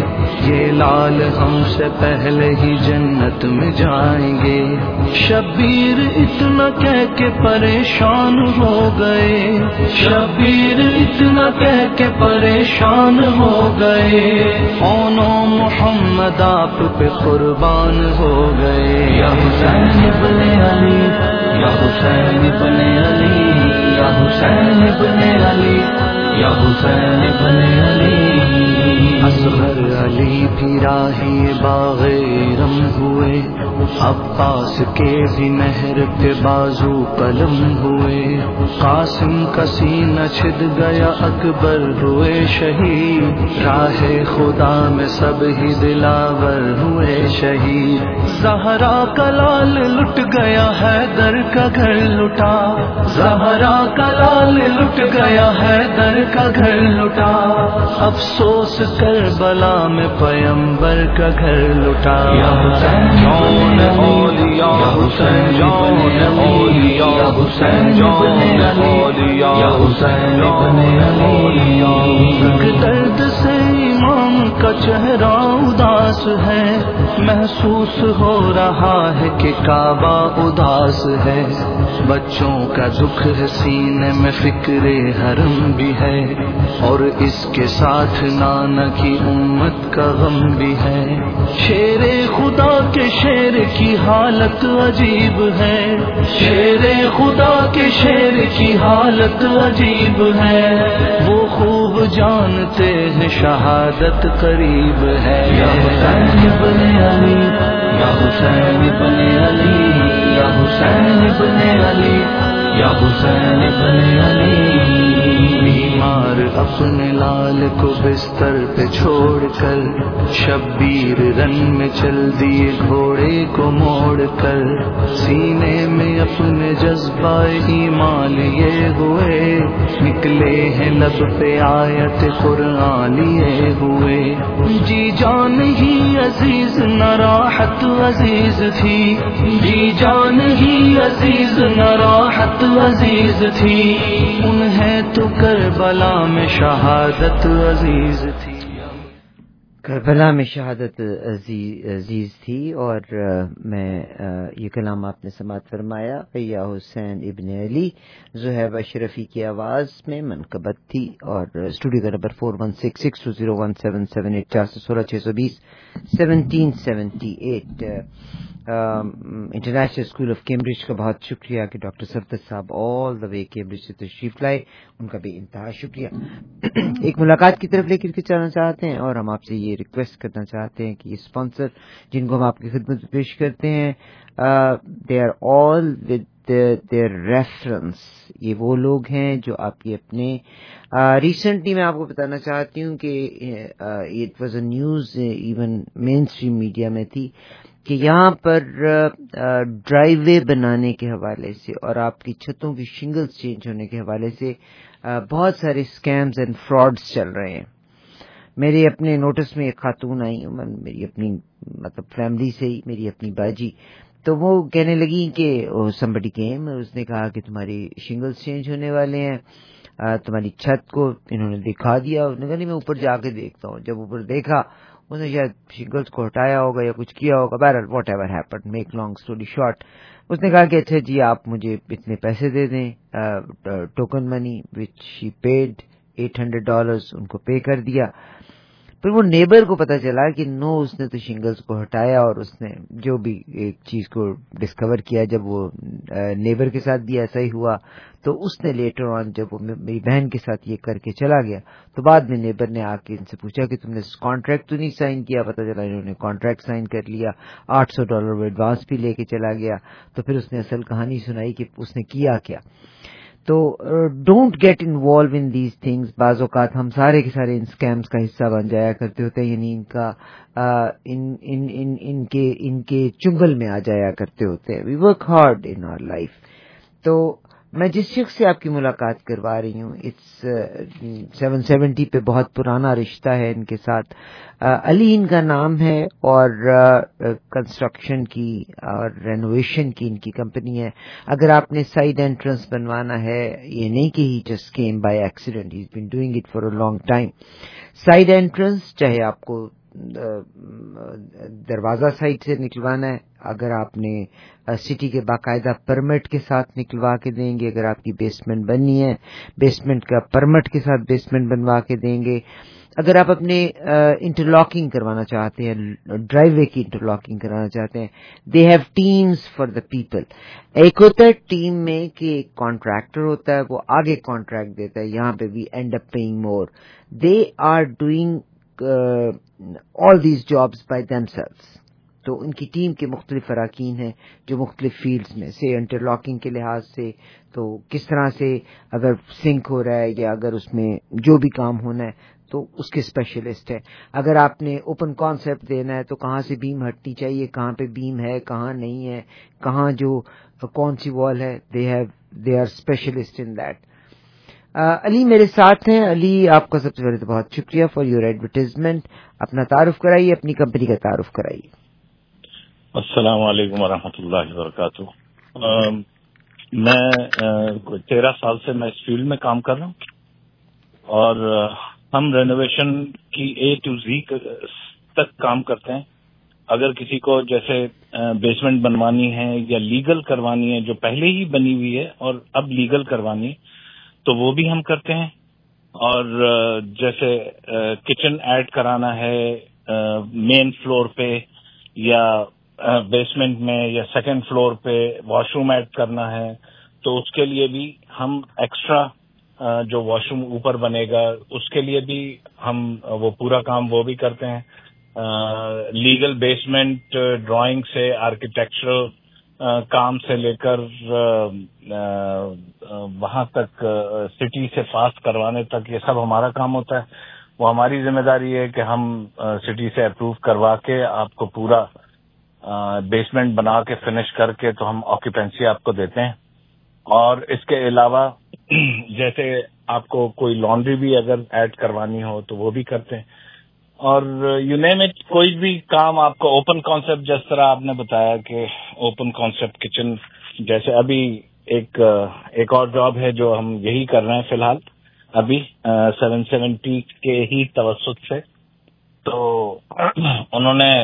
یہ لال ہم سے پہلے ہی جنت میں جائیں گے. شبیر اتنا کہہ کے پریشان ہو گئے, شبیر اتنا کہہ کے پریشان ہو گئے, اونو محمد آپ پہ قربان ہو گئے. یا حسین ابن علی, یا حسین ابن علی, یا حسین ابن علی, یا حسین ابن علی. اصغر علی بھی راہی باغ رم ہوئے, عباس کے بھی نہر پہ بازو قلم ہوئے, قاسم کا سینہ چھد گیا اکبر ہوئے شہید, راہ خدا میں سب ہی دلاور ہوئے شہید. زہرا کا لال لٹ گیا حیدر کا گھر لٹا, زہرا کا لال لٹ گیا حیدر کا گھر لٹا, افسوس کربلا میں پیمبر کا گھر لٹا. یا حسین جان اولیاء, یا حسین جان اولیاء, یا حسین جان اولیاء, یا حسین ابن علی. درد سے امام کا چہرہ اداس ہے, محسوس ہو رہا ہے کہ کعبہ اداس ہے. بچوں کا دکھ ہے سینے میں, فکر حرم بھی ہے, اور اس کے ساتھ نانا کی امت کا غم بھی ہے. شیر خدا کے شیر کی حالت عجیب ہے, شیر خدا کے شیر کی حالت عجیب ہے, وہ خوب جانتے ہیں شہادت قریب ہے. یا حسین ابن علی, یا حسین ابن علی, یا حسین ابن علی, یا حسین ابن علی. بیمار اپنے لال کو بستر پہ چھوڑ کر, شبیر رن میں چل دیے گھوڑے کو موڑ کر, سینے میں اپنے جذبہ ایمان لیے ہوئے, نکلے ہیں لب پہ آیت قرآن لیے ہوئے. جی جان ہی عزیز نہ راحت عزیز تھی, جی جان ہی عزیز نہ راحت عزیز تھی, انہیں تو کربلا میں شہادت عزیز تھی. کربلا میں شہادت عزیز تھی. اور میں یہ کلام آپ نے سماعت فرمایا, یا حسین ابن علی, زہیب اشرفی کی آواز میں منقبت تھی. اور اسٹوڈیو کا number 4166201778 416 620 1778. International school of Cambridge کا بہت شکریہ کہ ڈاکٹر سفدر صاحب آل دا وے کیمبرج سے تشریف لائے, ان کا بھی انتہا شکریہ. ایک ملاقات کی طرف لے کر کے چلنا چاہتے ہیں, اور ہم آپ سے یہ ریکویسٹ کرنا چاہتے ہیں کہ یہ اسپانسر جن کو ہم آپ کی خدمت میں پیش کرتے ہیں, they are all with their reference. یہ وہ لوگ ہیں جو آپ کے اپنے ریسنٹلی میں آپ کو بتانا چاہتی ہوں کہ it was a news even mainstream media میں تھی کہ یہاں پر ڈرائی وے بنانے کے حوالے سے اور آپ کی چھتوں کی شنگلز چینج ہونے کے حوالے سے بہت سارے اسکیمز اینڈ فراڈز چل رہے ہیں. میرے اپنے نوٹس میں ایک خاتون آئی, میری اپنی مطلب فیملی سے ہی, میری اپنی باجی, تو وہ کہنے لگی کہ somebody came, اس نے کہا کہ تمہاری شنگلز چینج ہونے والے ہیں, تمہاری چھت کو انہوں نے دکھا دیا. انہوں نے کہا نہیں میں اوپر جا کے دیکھتا ہوں. جب اوپر دیکھا اس نے شاید شنگلز کو ہٹایا ہوگا یا کچھ کیا ہوگا. بہرحال whatever happened, make long story short, اس نے کہا کہ اچھا جی آپ مجھے اتنے پیسے دے دیں, ٹوکن منی وچ شی پیڈ $800 ان کو پے کر دیا. پھر وہ نیبر کو پتا چلا کہ نو, اس نے تو شنگلز کو ہٹایا, اور اس نے جو بھی ایک چیز کو ڈسکور کیا, جب وہ نیبر کے ساتھ بھی ایسا ہی ہوا, تو اس نے لیٹر آن جب وہ میری بہن کے ساتھ یہ کر کے چلا گیا, تو بعد میں نیبر نے آ کے ان سے پوچھا کہ تم نے کانٹریکٹ تو نہیں سائن کیا. پتا چلا انہوں نے کانٹریکٹ سائن کر لیا, $800 ایڈوانس بھی لے کے چلا گیا. تو پھر اس نے اصل کہانی سنائی کہ اس نے کیا کیا. تو don't get involved in these things. بعض اوقات ہم سارے کے سارے ان اسکیمز کا حصہ بن جایا کرتے ہوتے ہیں, یعنی ان کا ان کے چنگل میں آ جایا کرتے ہوتے ہیں. We work hard in our life. تو میں جس شخص سے آپ کی ملاقات کروا رہی ہوں, اٹس 770 پہ بہت پرانا رشتہ ہے ان کے ساتھ. علی ان کا نام ہے, اور کنسٹرکشن کی اور رینوویشن کی ان کی کمپنی ہے. اگر آپ نے سائڈ انٹرنس بنوانا ہے, یہ نہیں کہ he just came by accident, he is been doing it for a long time. Side entrance چاہے آپ کو دروازہ سائٹ سے نکلوانا ہے، اگر آپ نے سٹی کے باقاعدہ پرمٹ کے ساتھ نکلوا کے دیں گے، اگر آپ کی بیسمنٹ بننی ہے بیسمنٹ کا پرمٹ کے ساتھ بیسمنٹ بنوا کے دیں گے، اگر آپ اپنے انٹرلاکنگ کروانا چاہتے ہیں، ڈرائیو وے کی انٹرلاکنگ کرانا چاہتے ہیں، they have teams for the people. ایک ہوتا ہے ٹیم میں کہ ایک کانٹریکٹر ہوتا ہے، وہ آگے کانٹریکٹ دیتا ہے، یہاں پہ we end up paying more. They are doing all these jobs by themselves. تو ان کی ٹیم کے مختلف اراکین ہیں جو مختلف فیلڈز میں سے انٹرلاکنگ کے لحاظ سے تو کس طرح سے اگر سنک ہو رہا ہے یا اگر اس میں جو بھی کام ہونا ہے تو اس کے اسپیشلسٹ ہے. اگر آپ نے اوپن کانسیپٹ دینا ہے تو کہاں سے بیم ہٹنی چاہیے، کہاں پہ بیم ہے، کہاں نہیں ہے، کہاں جو کون سی وال ہے، they are specialist in that. Ali میرے ساتھ ہیں. علی آپ کا سب سے پہلے تو بہت شکریہ فار یور ایڈورٹیزمنٹ. اپنا تعارف کرائیے، اپنی کمپنی کا تعارف کرائیے. السلام علیکم ورحمۃ اللہ وبرکاتہ. میں 13 سال سے میں اس فیلڈ میں کام کر رہا ہوں اور ہم رینوویشن کی اے ٹو زی تک کام کرتے ہیں. اگر کسی کو جیسے بیسمنٹ بنوانی ہے یا لیگل کروانی ہے، جو پہلے ہی بنی ہوئی ہے اور اب لیگل کروانی ہے تو وہ بھی ہم کرتے ہیں. اور جیسے کچن ایڈ کرانا ہے مین فلور پہ یا بیسمنٹ میں یا سیکنڈ فلور پہ واش روم ایڈ کرنا ہے تو اس کے لیے بھی ہم ایکسٹرا جو واش روم اوپر بنے گا اس کے لیے بھی ہم وہ پورا کام وہ بھی کرتے ہیں. لیگل بیسمنٹ ڈرائنگ سے آرکیٹیکچرل کام سے لے کر وہاں تک سٹی سے پاس کروانے تک یہ سب ہمارا کام ہوتا ہے. وہ ہماری ذمہ داری ہے کہ ہم سٹی سے اپروو کروا کے آپ کو پورا بیسمنٹ بنا کے فنش کر کے تو ہم آکوپینسی آپ کو دیتے ہیں. اور اس کے علاوہ جیسے آپ کو کوئی لانڈری بھی اگر ایڈ کروانی ہو تو وہ بھی کرتے ہیں. اور یو نیم اٹ، کوئی بھی کام آپ کو اوپن کانسیپٹ، جس طرح آپ نے بتایا کہ اوپن کانسیپٹ کچن، جیسے ابھی ایک اور جاب ہے جو ہم یہی کر رہے ہیں فی الحال ابھی 770 کے ہی توسط سے. تو انہوں نے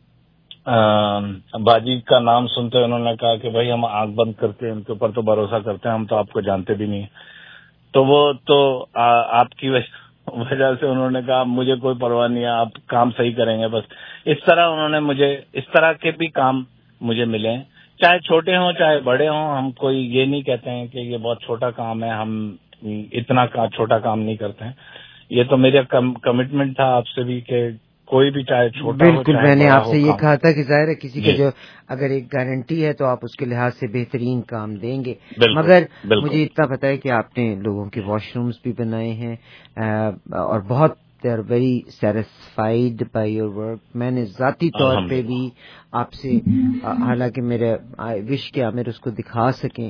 باجی کا نام سنتے انہوں نے کہا کہ بھائی ہم آنکھ بند کر کے ان کے اوپر تو بھروسہ کرتے ہیں، ہم تو آپ کو جانتے بھی نہیں. تو وہ تو آپ کی وجہ سے انہوں نے کہا مجھے کوئی پرواہ نہیں ہے، آپ کام صحیح کریں گے. بس اس طرح انہوں نے مجھے اس طرح کے بھی کام مجھے ملے ہیں، چاہے چھوٹے ہوں چاہے بڑے ہوں. ہم کوئی یہ نہیں کہتے ہیں کہ یہ بہت چھوٹا کام ہے، ہم اتنا چھوٹا کام نہیں کرتے ہیں. یہ تو میرا کمٹمنٹ تھا آپ سے بھی کہ کوئی بھی چاہے چھوٹا ہو. بالکل، میں نے آپ سے یہ کہا تھا کہ ظاہر ہے کسی کا جو اگر ایک گارنٹی ہے تو آپ اس کے لحاظ سے بہترین کام دیں گے. مگر مجھے اتنا پتا ہے کہ آپ نے لوگوں کے واش رومز بھی بنائے ہیں اور بہت they are very satisfied by your work. میں نے ذاتی طور پہ بھی آپ سے، حالانکہ میرے وش کہ عامر اس کو دکھا سکیں،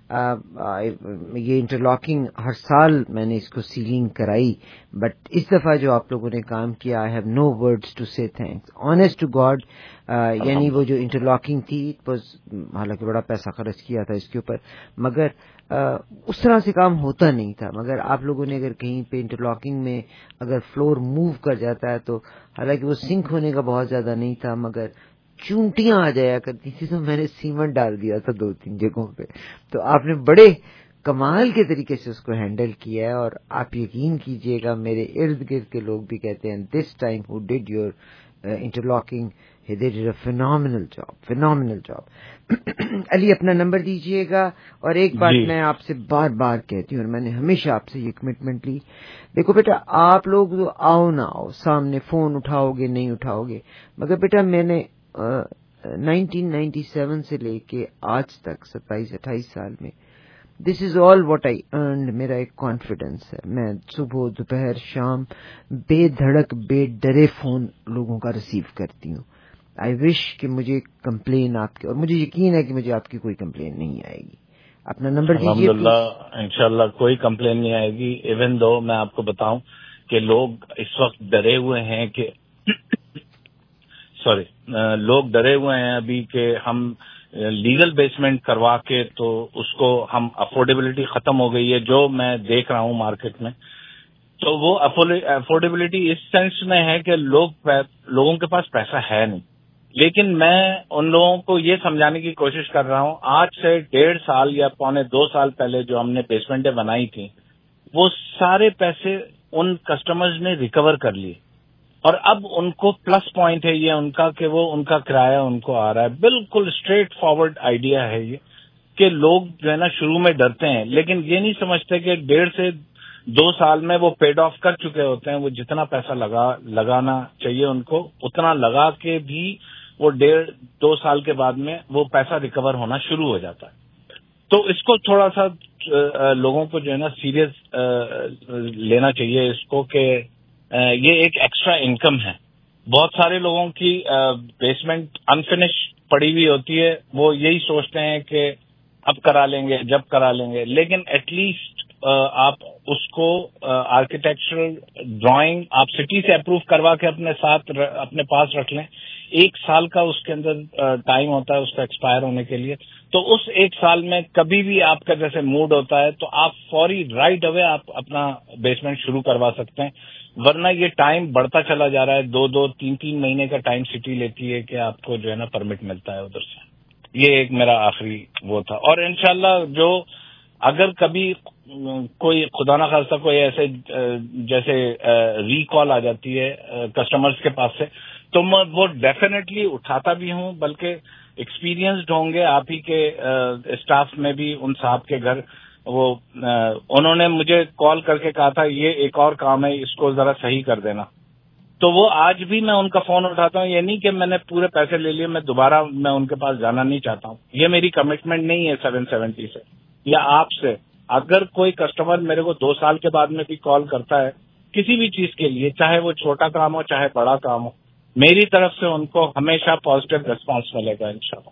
یہ انٹرلاکنگ ہر سال میں نے اس کو سیلنگ کرائی، بٹ اس دفعہ جو آپ لوگوں نے کام کیا، I have no words to say thanks honest to God. یعنی وہ جو انٹرلاکنگ تھی حالانکہ بڑا پیسہ خرچ کیا تھا اس کے اوپر، مگر اس طرح سے کام ہوتا نہیں تھا. مگر آپ لوگوں نے اگر کہیں پہ انٹرلاکنگ میں اگر فلور موو کر جاتا ہے تو حالانکہ وہ سنک ہونے کا بہت زیادہ نہیں تھا مگر چونٹیاں آ جایا کرتی تھی تو میں نے سیمنٹ ڈال دیا تھا 2-3 جگہوں پہ. تو آپ نے بڑے کمال کے طریقے سے اس کو ہینڈل کیا ہے اور آپ یقین کیجئے گا میرے ارد گرد کے لوگ بھی کہتے ہیں this time who did your interlocking he did a phenomenal job. Ali اپنا نمبر دیجئے گا. اور ایک بات میں آپ سے بار بار کہتی ہوں اور میں نے ہمیشہ آپ سے یہ کمٹمنٹ لی، دیکھو بیٹا آپ لوگ آؤ نہ آؤ سامنے فون اٹھاؤ گے نہیں اٹھاؤ گے، مگر بیٹا میں نے 1997 سے لے کے آج تک 27-28 سال میں دس از آل واٹ آئی ارنڈ. میرا ایک کانفیڈنس ہے، میں صبح دوپہر شام بے دھڑک بے ڈرے فون لوگوں کا ریسیو کرتی ہوں. آئی وش کہ مجھے کمپلین آپ کی، اور مجھے یقین ہے کہ مجھے آپ کی کوئی کمپلین نہیں آئے گی. اپنا نمبر دیجیے. الحمدللہ انشاءاللہ کوئی کمپلین نہیں آئے گی. ایون دو میں آپ کو بتاؤں کہ لوگ اس وقت ڈرے ہوئے ہیں کہ لوگ ڈرے ہوئے ہیں ابھی کہ ہم لیگل بیسمنٹ کروا کے تو اس کو ہم افورڈیبلٹی ختم ہو گئی ہے. جو میں دیکھ رہا ہوں مارکیٹ میں تو وہ افورڈیبلٹی اس سینس میں ہے کہ لوگوں کے پاس پیسہ ہے نہیں. لیکن میں ان لوگوں کو یہ سمجھانے کی کوشش کر رہا ہوں، آج سے 1.5 سال یا 1.25 سال پہلے جو ہم نے بیسمنٹیں بنائی تھیں، وہ سارے پیسے ان کسٹمرز نے ریکور کر لیے، اور اب ان کو پلس پوائنٹ ہے یہ ان کا کہ وہ ان کا کرایہ ان کو آ رہا ہے. بالکل اسٹریٹ فارورڈ آئیڈیا ہے یہ کہ لوگ جو ہے نا شروع میں ڈرتے ہیں، لیکن یہ نہیں سمجھتے کہ 1.5 سے 2 سال میں وہ پیڈ آف کر چکے ہوتے ہیں. وہ جتنا پیسہ لگانا چاہیے ان کو اتنا لگا کے بھی وہ 1.5-2 سال کے بعد میں وہ پیسہ ریکور ہونا شروع ہو جاتا ہے. تو اس کو تھوڑا سا لوگوں کو جو ہے نا سیریس لینا چاہیے اس کو کہ یہ ایک ایکسٹرا انکم ہے. بہت سارے لوگوں کی بیسمنٹ انفنش پڑی ہوئی ہوتی ہے، وہ یہی سوچتے ہیں کہ اب کرا لیں گے جب کرا لیں گے، لیکن ایٹ لیسٹ آپ اس کو آرکیٹیکچرل ڈرائنگ آپ سٹی سے اپروو کروا کے اپنے پاس رکھ لیں. 1 سال کا اس کے اندر ٹائم ہوتا ہے اس کا ایکسپائر ہونے کے لیے. تو اس 1 سال میں کبھی بھی آپ کا جیسے موڈ ہوتا ہے تو آپ فوری رائٹ اوے آپ اپنا بیسمنٹ شروع کروا سکتے ہیں. ورنہ یہ ٹائم بڑھتا چلا جا رہا ہے، 2-3 مہینے کا ٹائم سٹی لیتی ہے کہ آپ کو جو ہے نا پرمٹ ملتا ہے ادھر سے. یہ ایک میرا آخری وہ تھا. اور انشاءاللہ جو اگر کبھی کوئی خدا نہ خواستہ کوئی ایسے جیسے ریکال آ جاتی ہے کسٹمرز کے پاس سے، تو میں وہ ڈیفینیٹلی اٹھاتا بھی ہوں، بلکہ ایکسپیرینسڈ ہوں گے آپ ہی کے اسٹاف میں بھی ان صاحب کے گھر. وہ انہوں نے مجھے کال کر کے کہا تھا یہ ایک اور کام ہے اس کو ذرا صحیح کر دینا. تو وہ آج بھی میں ان کا فون اٹھاتا ہوں. یہ نہیں کہ میں نے پورے پیسے لے لیے، میں دوبارہ ان کے پاس جانا نہیں چاہتا ہوں. یہ میری کمٹمنٹ نہیں ہے 770 سے یا آپ سے. اگر کوئی کسٹمر میرے کو 2 سال کے بعد میں بھی کال کرتا ہے کسی بھی چیز کے لیے، چاہے وہ چھوٹا کام ہو چاہے بڑا کام ہو، میری طرف سے ان کو ہمیشہ پازیٹیو ریسپانس ملے گا انشاءاللہ.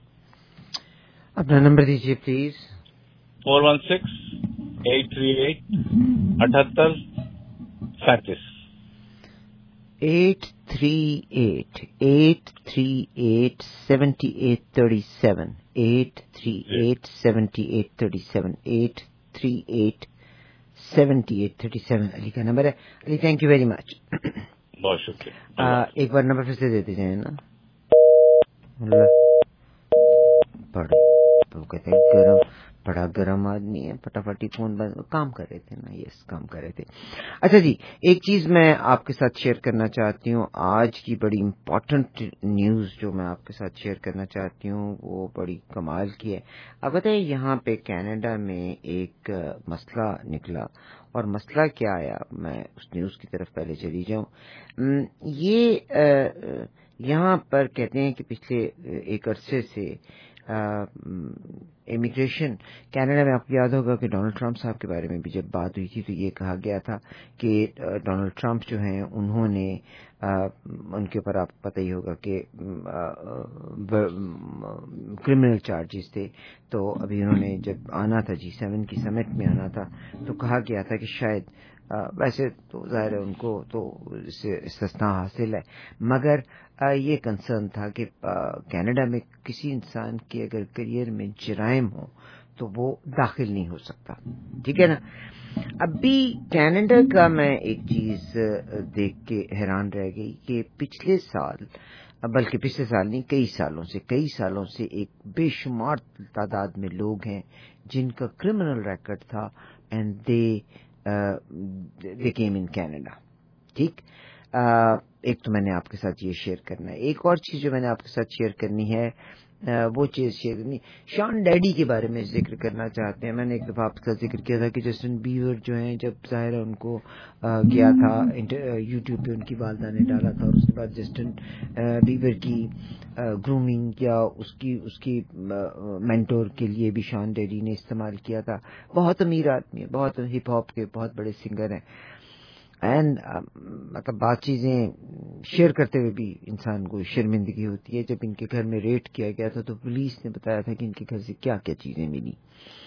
اپنا نمبر دیجیے پلیز. 416-838-7837. 838-7837. 838-7837. 838-7837 علی کا نمبر ہے. Ali thank you very much. بہت شکریہ. ایک بار نمبر پھر سے دیتے جائیں نا. کہتے ہیں بڑا گرم آدمی ہے، پٹافٹی فون بند کام کر رہے تھے نا. یس کام کر رہے تھے. اچھا جی، ایک چیز میں آپ کے ساتھ شیئر کرنا چاہتی ہوں. آج کی بڑی امپورٹنٹ نیوز جو میں آپ کے ساتھ شیئر کرنا چاہتی ہوں وہ بڑی کمال کی ہے. اب بتائیے یہاں پہ کینیڈا میں ایک مسئلہ نکلا، اور مسئلہ کیا آیا، میں اس نیوز کی طرف پہلے چلی جاؤں. یہ یہاں پر کہتے ہیں کہ پچھلے ایک عرصے سے امیگریشن کینیڈا میں، آپ کو یاد ہوگا کہ ڈونلڈ ٹرمپ صاحب کے بارے میں بھی جب بات ہوئی تھی تو یہ کہا گیا تھا کہ ڈونلڈ ٹرمپ جو ہیں انہوں نے ان کے اوپر آپ کو پتہ ہی ہوگا کہ کرمنل چارجز تھے. تو ابھی انہوں نے جب آنا تھا G7 کی سمٹ میں آنا تھا تو کہا گیا تھا کہ شاید ویسے تو ظاہر ہے ان کو تو اس سے استثناء حاصل ہے، مگر یہ کنسرن تھا کہ کینیڈا میں کسی انسان کے اگر کیریئر میں جرائم ہو تو وہ داخل نہیں ہو سکتا. ٹھیک ہے نا. ابھی کینیڈا کا میں ایک چیز دیکھ کے حیران رہ گئی کہ پچھلے سال، بلکہ پچھلے سال نہیں کئی سالوں سے ایک بے شمار تعداد میں لوگ ہیں جن کا کرمنل ریکارڈ تھا and they came in Canada. ٹھیک. ایک تو میں نے آپ کے ساتھ یہ شیئر کرنا ہے. ایک اور چیز جو میں نے آپ کے ساتھ شیئر کرنی ہے وہ چیز شیئر کرنی شان ڈیڈی کے بارے میں ذکر کرنا چاہتے ہیں. میں نے ایک دفعہ آپ کے ساتھ ذکر کیا تھا کہ جسٹن بیور جو ہیں جب ظاہر ان کو گیا تھا یوٹیوب پہ ان کی والدہ نے ڈالا تھا، اور اس کے بعد جسٹن بیور کی گرومنگ یا اس کی مینٹور کے لیے بھی شان ڈیڈی نے استعمال کیا تھا. بہت امیر آدمی ہے، بہت ہپ ہاپ کے بہت بڑے سنگر ہیں. اینڈ مطلب بات چیزیں شیئر کرتے ہوئے بھی انسان کو شرمندگی ہوتی ہے. جب ان کے گھر میں ریڈ کیا گیا تھا تو پولیس نے بتایا تھا کہ ان کے گھر سے کیا کیا چیزیں ملی.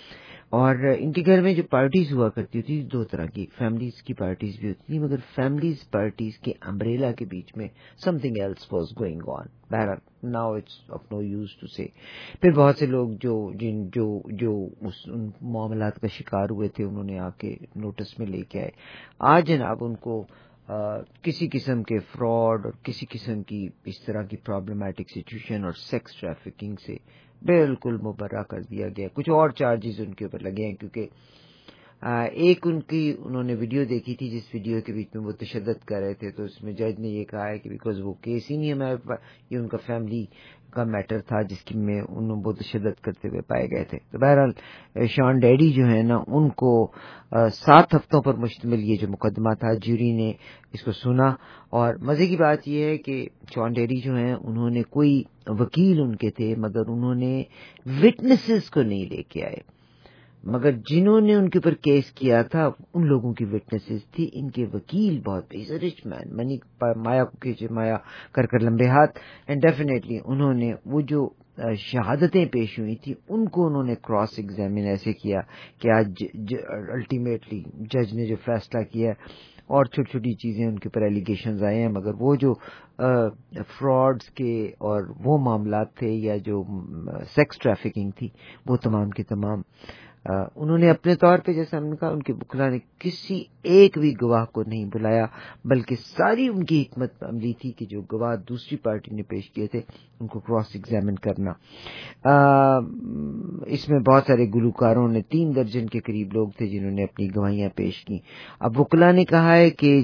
اور ان کے گھر میں جو پارٹیز ہوا کرتی تھی 2 طرح کی، فیملیز کی پارٹیز بھی ہوتی تھی، مگر فیملیز پارٹیز کے امبریلا کے بیچ میں something else was going on. بہرحال now it's of no use to say. پھر بہت سے لوگ جو ان معاملات کا شکار ہوئے تھے انہوں نے آ کے نوٹس میں لے کے آئے. آج جناب ان کو کسی قسم کے فراڈ اور کسی قسم کی اس طرح کی پرابلمٹک سچویشن اور سیکس ٹریفکنگ سے بالکل مبرہ کر دیا گیا. کچھ اور چارجز ان کے اوپر لگے ہیں، کیونکہ ایک انہوں نے ویڈیو دیکھی تھی جس ویڈیو کے بیچ میں وہ تشدد کر رہے تھے، تو اس میں جج نے یہ کہا ہے کہ بیکاز وہ کیس ہی نہیں ہے، یہ ان کا فیملی کا میٹر تھا جس کی میں انہوں بہت تشدد کرتے ہوئے پائے گئے تھے. تو بہرحال شان ڈیڈی جو ہے نا ان کو 7 ہفتوں پر مشتمل یہ جو مقدمہ تھا، جیوری نے اس کو سنا. اور مزے کی بات یہ ہے کہ شان ڈیڈی جو ہیں انہوں نے کوئی وکیل ان کے تھے مگر انہوں نے وٹنسز کو نہیں لے کے آئے، مگر جنہوں نے ان کے اوپر کیس کیا تھا ان لوگوں کی وٹنسز تھی. ان کے وکیل بہت رچ مین، منی مایا کو کیجیے مایا کر لمبے ہاتھ. اینڈ ڈیفینیٹلی انہوں نے وہ جو شہادتیں پیش ہوئی تھی ان کو انہوں نے کراس ایگزامن ایسے کیا کہ آج الٹیمیٹلی جج نے جو فیصلہ کیا، اور چھوٹی چھوٹی چیزیں ان کے اوپر ایلیگیشنز آئے ہیں، مگر وہ جو فراڈز کے اور وہ معاملات تھے یا جو سیکس ٹریفکنگ تھی وہ تمام کے تمام انہوں نے اپنے طور پہ، جیسا ہم نے کہا، ان کے وکلا نے کسی ایک بھی گواہ کو نہیں بلایا، بلکہ ساری ان کی حکمت عملی تھی کہ جو گواہ دوسری پارٹی نے پیش کیے تھے ان کو کراس ایگزامن کرنا. اس میں بہت سارے گلوکاروں نے 3 درجن کے قریب لوگ تھے جنہوں نے اپنی گواہیاں پیش کی. اب وکلا نے کہا ہے کہ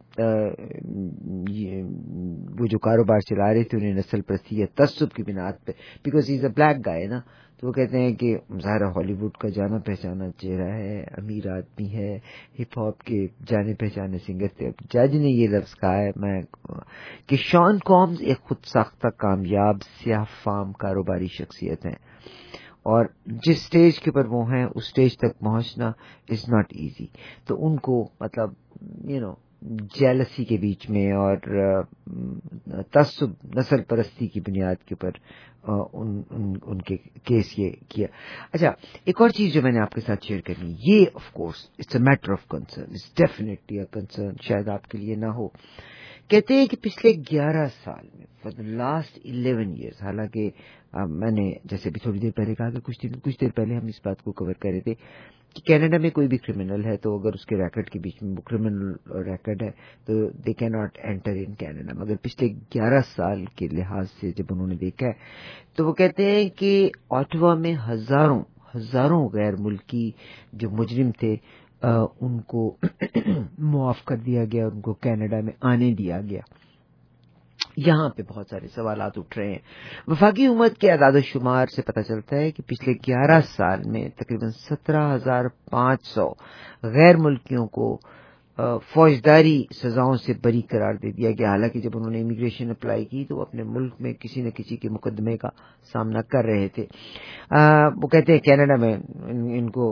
وہ جو کاروبار چلا رہے تھے انہیں نسل پرستی یا تعصب کی بنیاد پہ، because he is a black گائے نا، تو وہ کہتے ہیں کہ ظاہر ہالی ووڈ کا جانا پہچانا چہرہ ہے، امیر آدمی ہے، ہپ ہاپ کے جانے پہچانے سنگر تھے. جج نے یہ لفظ کہا ہے کہ شان کومز ایک خود ساختہ کامیاب سیاہ فام کاروباری شخصیت ہیں، اور جس سٹیج کے پر وہ ہیں اس سٹیج تک پہنچنا از ناٹ ایزی. تو ان کو مطلب جیلسی کے بیچ میں اور تعصب نسل پرستی کی بنیاد کے اوپر ان کے کیس یہ کیا. اچھا، ایک اور چیز جو میں نے آپ کے ساتھ شیئر کرنی، یہ of course it's a matter of concern, it's definitely a concern, شاید آپ کے لیے نہ ہو. کہتے ہیں کہ پچھلے 11 سال میں فار دا لاسٹ 11 ایئرس، حالانکہ میں نے جیسے بھی تھوڑی دیر پہلے کہا کہ کچھ دیر پہلے ہم اس بات کو کور کر رہے تھے کہ کینیڈا میں کوئی بھی کرمنل ہے تو اگر اس کے ریکارڈ کے بیچ میں وہ کرمنل ریکارڈ ہے تو دے کی ناٹ انٹر ان کینیڈا. مگر پچھلے 11 سال کے لحاظ سے جب انہوں نے دیکھا ہے تو وہ کہتے ہیں کہ آٹوا میں ہزاروں غیر ملکی جو مجرم تھے ان کو معاف کر دیا گیا، ان کو کینیڈا میں آنے دیا گیا. یہاں پہ بہت سارے سوالات اٹھ رہے ہیں. وفاقی حکومت کے اعداد و شمار سے پتہ چلتا ہے کہ پچھلے 11 سال میں تقریباً 17,500 غیر ملکیوں کو فوجداری سزاؤں سے بری قرار دے دیا گیا. حالانکہ جب انہوں نے امیگریشن اپلائی کی تو وہ اپنے ملک میں کسی نہ کسی کے مقدمے کا سامنا کر رہے تھے. وہ کہتے ہیں کینیڈا میں ان کو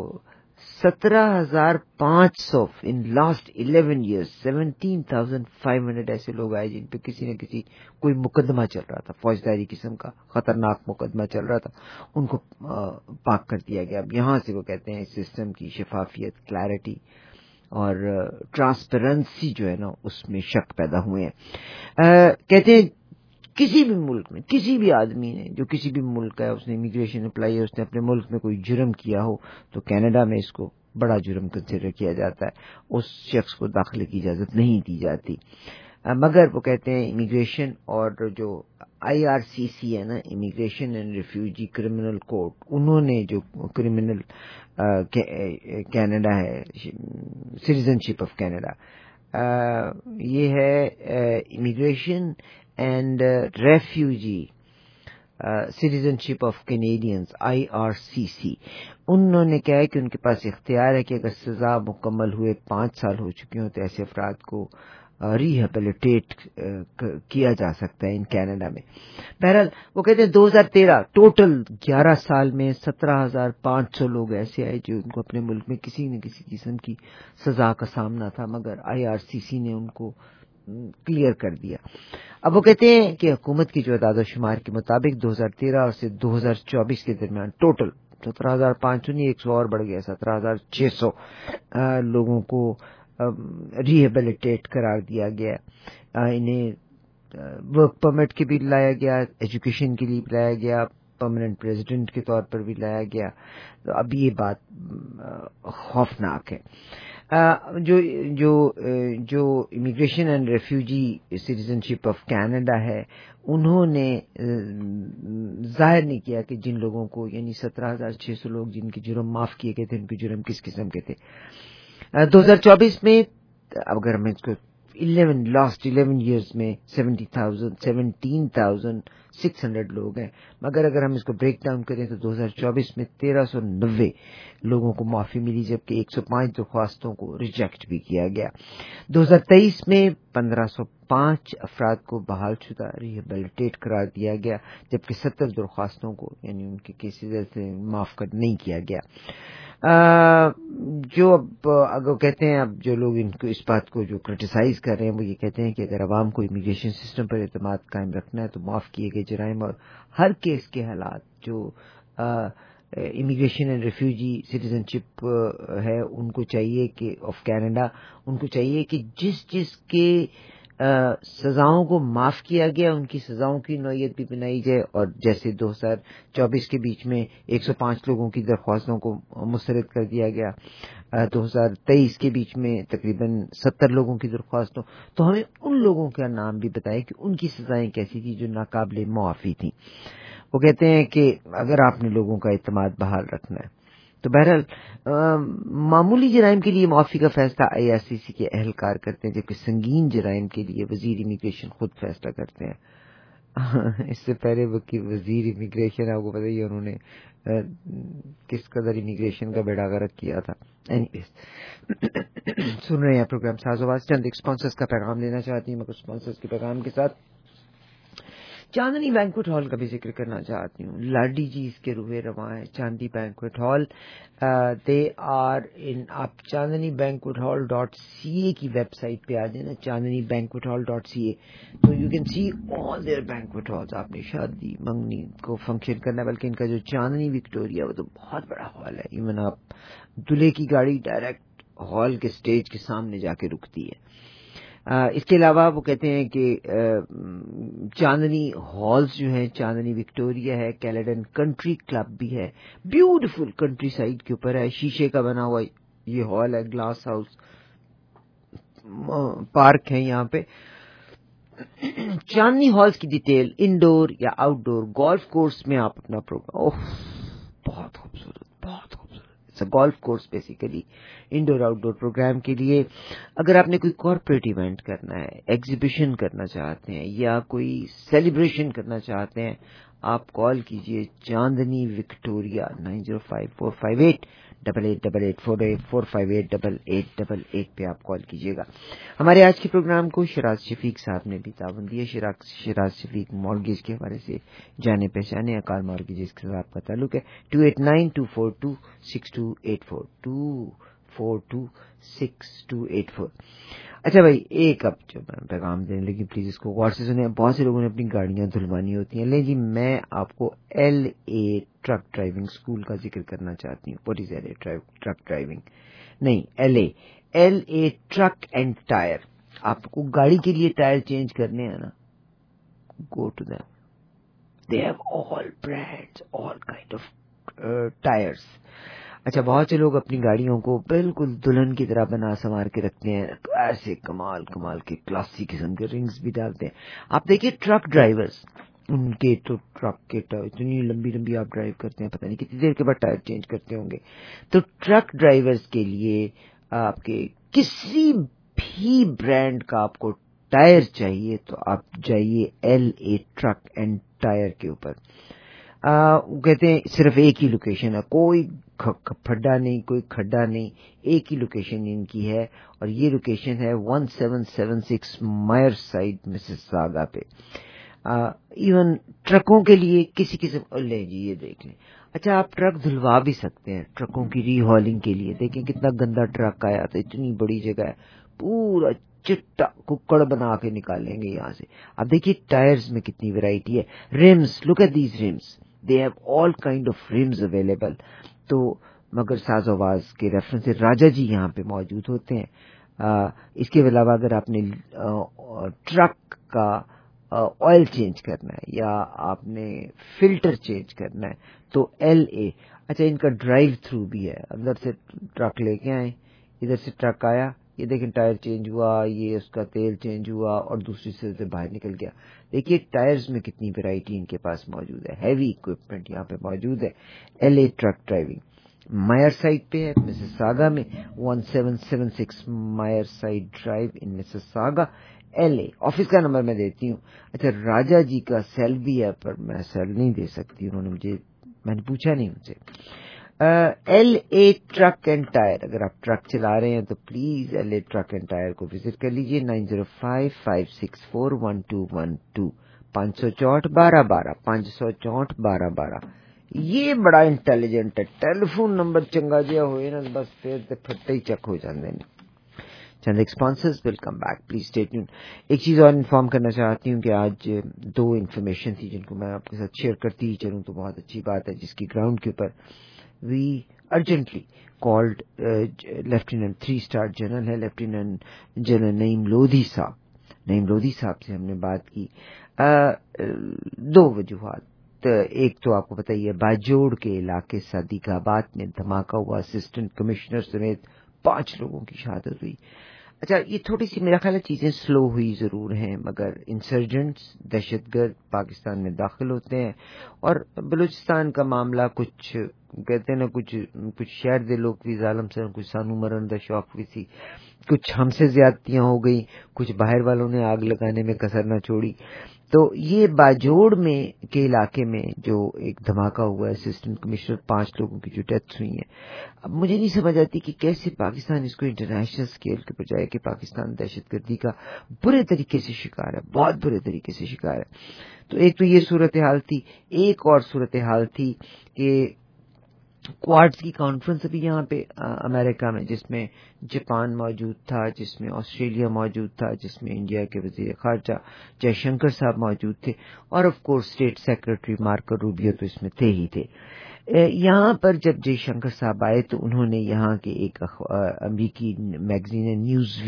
17,500 ان لاسٹ 11 ایئرس 17,500 ایسے لوگ آئے جن پہ کسی نہ کسی کوئی مقدمہ چل رہا تھا، فوجداری قسم کا خطرناک مقدمہ چل رہا تھا، ان کو پاک کر دیا گیا. اب یہاں سے وہ کہتے ہیں سسٹم کی شفافیت، کلیئرٹی اور ٹرانسپیرنسی جو ہے نا اس میں شک پیدا ہوئے ہیں. کہتے ہیں کسی بھی ملک میں کسی بھی آدمی نے جو کسی بھی ملک کا ہے، اس نے امیگریشن اپلائی ہے، اس نے اپنے ملک میں کوئی جرم کیا ہو تو کینیڈا میں اس کو بڑا جرم کنسیڈر کیا جاتا ہے، اس شخص کو داخلے کی اجازت نہیں دی جاتی. مگر وہ کہتے ہیں امیگریشن اور جو IRCC ہے نا، immigration and refugee criminal court, انہوں نے جو کرمنل کینیڈا ہے، سٹیزن شپ آف کینیڈا، یہ ہے immigration and refugee citizenship of Canadians IRCC. انہوں نے کہا ہے کہ ان کے پاس اختیار ہے کہ اگر سزا مکمل ہوئے 5 سال ہو چکے ہوں تو ایسے افراد کو ریہیبلیٹیٹ کیا جا سکتا ہے ان کینیڈا میں. بہرحال وہ کہتے ہیں 2013 ٹوٹل 11 سال میں 17,500 لوگ ایسے آئے جو ان کو اپنے ملک میں کسی نہ کسی قسم کی سزا کا سامنا تھا، مگر IRCC نے ان کو کلیئر کر دیا. اب وہ کہتے ہیں کہ حکومت کی جو اعداد و شمار کے مطابق 2013 اور سے 2024 کے درمیان ٹوٹل 17,500 نہیں 100 اور بڑھ گیا, 17,600 لوگوں کو ریہیبلیٹیٹ قرار دیا گیا. انہیں ورک پرمٹ کے بھی لایا گیا, ایجوکیشن کے لیے بھی لایا گیا, پرماننٹ ریزیڈنٹ کے طور پر بھی لایا گیا. تو اب یہ بات خوفناک ہے. جو immigration and refugee citizenship of Canada ہے, انہوں نے ظاہر نہیں کیا کہ جن لوگوں کو, یعنی 17,600 لوگ جن کے جرم معاف کیے گئے تھے, ان کے جرم کس قسم کے تھے. 2024 میں اگر ہم اس کو 11 ایئرز میں 17,600 لوگ ہیں, مگر اگر ہم اس کو بریک ڈاؤن کریں تو 2024 میں 1,390 لوگوں کو معافی ملی, جبکہ 105 درخواستوں کو ریجیکٹ بھی کیا گیا. 2023 میں 1,505 افراد کو بحال شدہ ریہیبلیٹیٹ قرار دیا گیا, جبکہ 70 درخواستوں کو یعنی ان کے کیسز سے معاف نہیں کیا گیا. جو اب اگر کہتے ہیں, اب جو لوگ ان کو اس بات کو جو کرٹیسائز کر رہے ہیں وہ یہ کہتے ہیں کہ اگر عوام کو امیگریشن سسٹم پر اعتماد قائم رکھنا ہے تو معاف کیے گئے جرائم اور ہر کیس کے حالات جو immigration and refugee citizenship ہے ان کو چاہیے کہ آف کینیڈا, ان کو چاہیے کہ جس کے سزاؤں کو معاف کیا گیا ان کی سزاؤں کی نوعیت بھی بنائی جائے, اور جیسے 2024 کے بیچ میں 105 لوگوں کی درخواستوں کو مسترد کر دیا گیا, 2023 کے بیچ میں تقریباً 70 لوگوں کی درخواستوں, تو ہمیں ان لوگوں کا نام بھی بتائیں کہ ان کی سزائیں کیسی تھی جو ناقابل معافی تھیں. وہ کہتے ہیں کہ اگر آپ نے لوگوں کا اعتماد بحال رکھنا ہے تو بہرحال معمولی جرائم کے لیے معافی کا فیصلہ IRCC کے اہلکار کرتے ہیں, جبکہ سنگین جرائم کے لیے وزیر امیگریشن خود فیصلہ کرتے ہیں. اس سے پہلے وزیر امیگریشن آپ کو پتہ ہی انہوں نے کس قدر امیگریشن کا بیڑا غرق کیا تھا. سن رہے ہیں پروگرام ساز آواز. چند اسپانسرز کا پیغام لینا چاہتی ہوں. میں کچھ اسپانسرز کے پیغام کے ساتھ چاندنی بینکوٹ ہال کا بھی ذکر کرنا چاہتی ہوں. لاڈی جی اس کے روح رواں ہے. Chandni banquet hall, they are in, آپ چاندنی بینکوٹ ہال .ca کی ویب سائٹ پہ آ جائیں نا, چاندنی بینکوٹ ہال .ca, تو you can see all their banquet halls. آپ نے شادی منگنی کو فنکشن کرنا, بلکہ ان کا جو چاندنی وکٹوریا وہ تو بہت بڑا ہال ہے. ایون آپ دلہے کی گاڑی ڈائریکٹ ہال کے سٹیج کے سامنے جا کے رکتی ہے. اس کے علاوہ وہ کہتے ہیں کہ چاندنی ہالز جو ہیں, چاندنی وکٹوریا ہے, کیلیڈن کنٹری کلب بھی ہے, بیوٹیفل کنٹری سائڈ کے اوپر ہے, شیشے کا بنا ہوا یہ ہال ہے, گلاس ہاؤس, پارک ہے یہاں پہ. چاندنی ہالز کی ڈیٹیل انڈور یا آؤٹ ڈور گولف کورس میں آپ اپنا پروگرام, بہت خوبصورت, بہت خوبصورت golf course basically indoor outdoor program کے لیے. اگر آپ نے کوئی کارپوریٹ ایونٹ کرنا ہے, ایگزیبیشن کرنا چاہتے ہیں یا کوئی سیلیبریشن کرنا چاہتے ہیں, آپ کال کیجئے چاندنی وکٹوریا 9054588888 پہ آپ کال کیجئے گا. ہمارے آج کے پروگرام کو شراز شفیق صاحب نے بھی تعاون دی ہے. شراز شفیق مارگیج کے حوالے سے جانے پہچانے, اکال مارگیجز کے ساتھ آپ کا تعلق ہے. 2892426284 2426284. اچھا بھائی, ایک اب جو میں پیغام دینے لگی, پلیز اس کو غور سے سنیں. بہت سے لوگوں نے اپنی گاڑیاں دھلوانی ہوتی ہیں. لیں جی, میں آپ کو LA ٹرک ڈرائیونگ اسکول کا ذکر کرنا چاہتی ہوں. What is LA truck driving? نہیں, LA ٹرک اینڈ ٹائر. آپ کو گاڑی کے لیے ٹائر چینج کرنے ہیں نا, go to them. They have all brands, all kind of tyres. اچھا, بہت سے لوگ اپنی گاڑیوں کو بالکل دلہن کی طرح بنا سنوار کے رکھتے ہیں, ایسے کمال کے کلاسی قسم کے رنگز بھی ڈالتے ہیں. آپ دیکھیے ٹرک ڈرائیورز, ان کے تو ٹرک کے اتنی لمبی آپ ڈرائیو کرتے ہیں, پتہ نہیں کتنی دیر کے بعد ٹائر چینج کرتے ہوں گے. تو ٹرک ڈرائیورز کے لیے آپ کے کسی بھی برانڈ کا آپ کو ٹائر چاہیے تو آپ جائیے LA ٹرک اینڈ ٹائر کے اوپر. کہتے ہیں صرف ایک ہی لوکیشن ہے, کوئی پھڈا نہیں, کوئی کھڈا نہیں, ایک ہی لوکیشن ان کی ہے, اور یہ لوکیشن ہے 1776 مائر سائڈ مسیساگا پہ. ایون ٹرکوں کے لیے کسی قسم, لیں جی یہ دیکھ لیں. اچھا, آپ ٹرک دھلوا بھی سکتے ہیں ٹرکوں کی ری ہالنگ کے لیے. دیکھیں کتنا گندا ٹرک آیا تھا, اتنی بڑی جگہ ہے, پورا چٹا ککڑ بنا کے نکالیں گے یہاں سے. اب دیکھیے ٹائرز میں کتنی ویرائٹی ہے. Rims, look at these rims, they have all kind of rims available. تو مگر ساز آواز کے ریفرنس سے راجا جی یہاں پہ موجود ہوتے ہیں. اس کے علاوہ اگر آپ نے ٹرک کا آئل چینج کرنا ہے یا آپ نے فلٹر چینج کرنا ہے تو LA. اچھا ان کا ڈرائیو تھرو بھی ہے, اندر سے ٹرک لے کے آئے, ادھر سے ٹرک آیا, یہ دیکھیں ٹائر چینج ہوا, یہ اس کا تیل چینج ہوا اور دوسری سے باہر نکل گیا. دیکھیے ٹائرز میں کتنی ویرائٹی ان کے پاس موجود ہے, ہیوی اکوپمنٹ یہاں پہ موجود ہے. LA truck driving Meyerside پہ ہے مسیساگا میں, 1776 Meyerside drive in Mississauga LA. Office کا نمبر میں دیتی ہوں. اچھا راجا جی کا سیل بھی ہے پر میں سیل نہیں دے سکتی, انہوں نے میں نے پوچھا نہیں ان سے. LA ٹرک اینڈ ٹائر, اگر آپ ٹرک چلا رہے ہیں تو please LA truck and tyre کو وزٹ کر لیجیے. 9055641212 5641212 5641212. یہ بڑا انٹیلیجنٹ ہے, ٹیلیفون نمبر چنگا جہا ہوئے نا بس پھر تے پھٹے ہی چک ہو جاندے نے. چند sponsors will come back, please stay tune. ایک چیز اور انفارم کرنا چاہتی ہوں کہ آج 2 انفارمیشن تھی جن کو میں آپ کے ساتھ شیئر کرتی چلوں تو بہت اچھی بات ہے, جس کی گراؤنڈ کے اوپر we urgently called Lieutenant 3-star General ہے لیفٹیننٹ جنرل نعیم لودھی صاحب سے ہم نے بات کی. 2 وجوہات. ایک تو آپ کو پتہ ہی ہے باجوڑ کے علاقے صادق آباد میں دھماکہ ہوا, اسسٹنٹ کمشنر سمیت 5 لوگوں کی شہادت ہوئی. اچھا یہ تھوڑی سی میرا خیال ہے چیزیں سلو ہوئی ضرور ہیں, مگر انسرجنٹس دہشت گرد پاکستان میں داخل ہوتے ہیں اور بلوچستان کا معاملہ کچھ کہتے ہیں نا کچھ شہر دے لوگ بھی ظالم سے, کچھ سانو مرن دا شوق بھی سی, کچھ ہم سے زیادتیاں ہو گئی, کچھ باہر والوں نے آگ لگانے میں کسر نہ چھوڑی. تو یہ باجوڑ میں کے علاقے میں جو ایک دھماکہ ہوا ہے, اسسٹنٹ کمشنر 5 لوگوں کی جو ڈیتھ ہوئی ہیں, اب مجھے نہیں سمجھ آتی کہ کیسے پاکستان اس کو انٹرنیشنل اسکیل کے بجائے کہ پاکستان دہشت گردی کا برے طریقے سے شکار ہے, بہت برے طریقے سے شکار ہے. تو ایک تو یہ صورتحال تھی. ایک اور صورتحال تھی کہ کوارٹز کی کانفرنس ابھی یہاں پہ امریکہ میں, جس میں جاپان موجود تھا, جس میں آسٹریلیا موجود تھا, جس میں انڈیا کے وزیر خارجہ جے شنکر صاحب موجود تھے, اور of course state secretary Marco Rubio تو اس میں تھے ہی تھے. یہاں پر جب جے شنکر صاحب آئے تو انہوں نے یہاں کے ایک امریکی میگزین ہے نیوز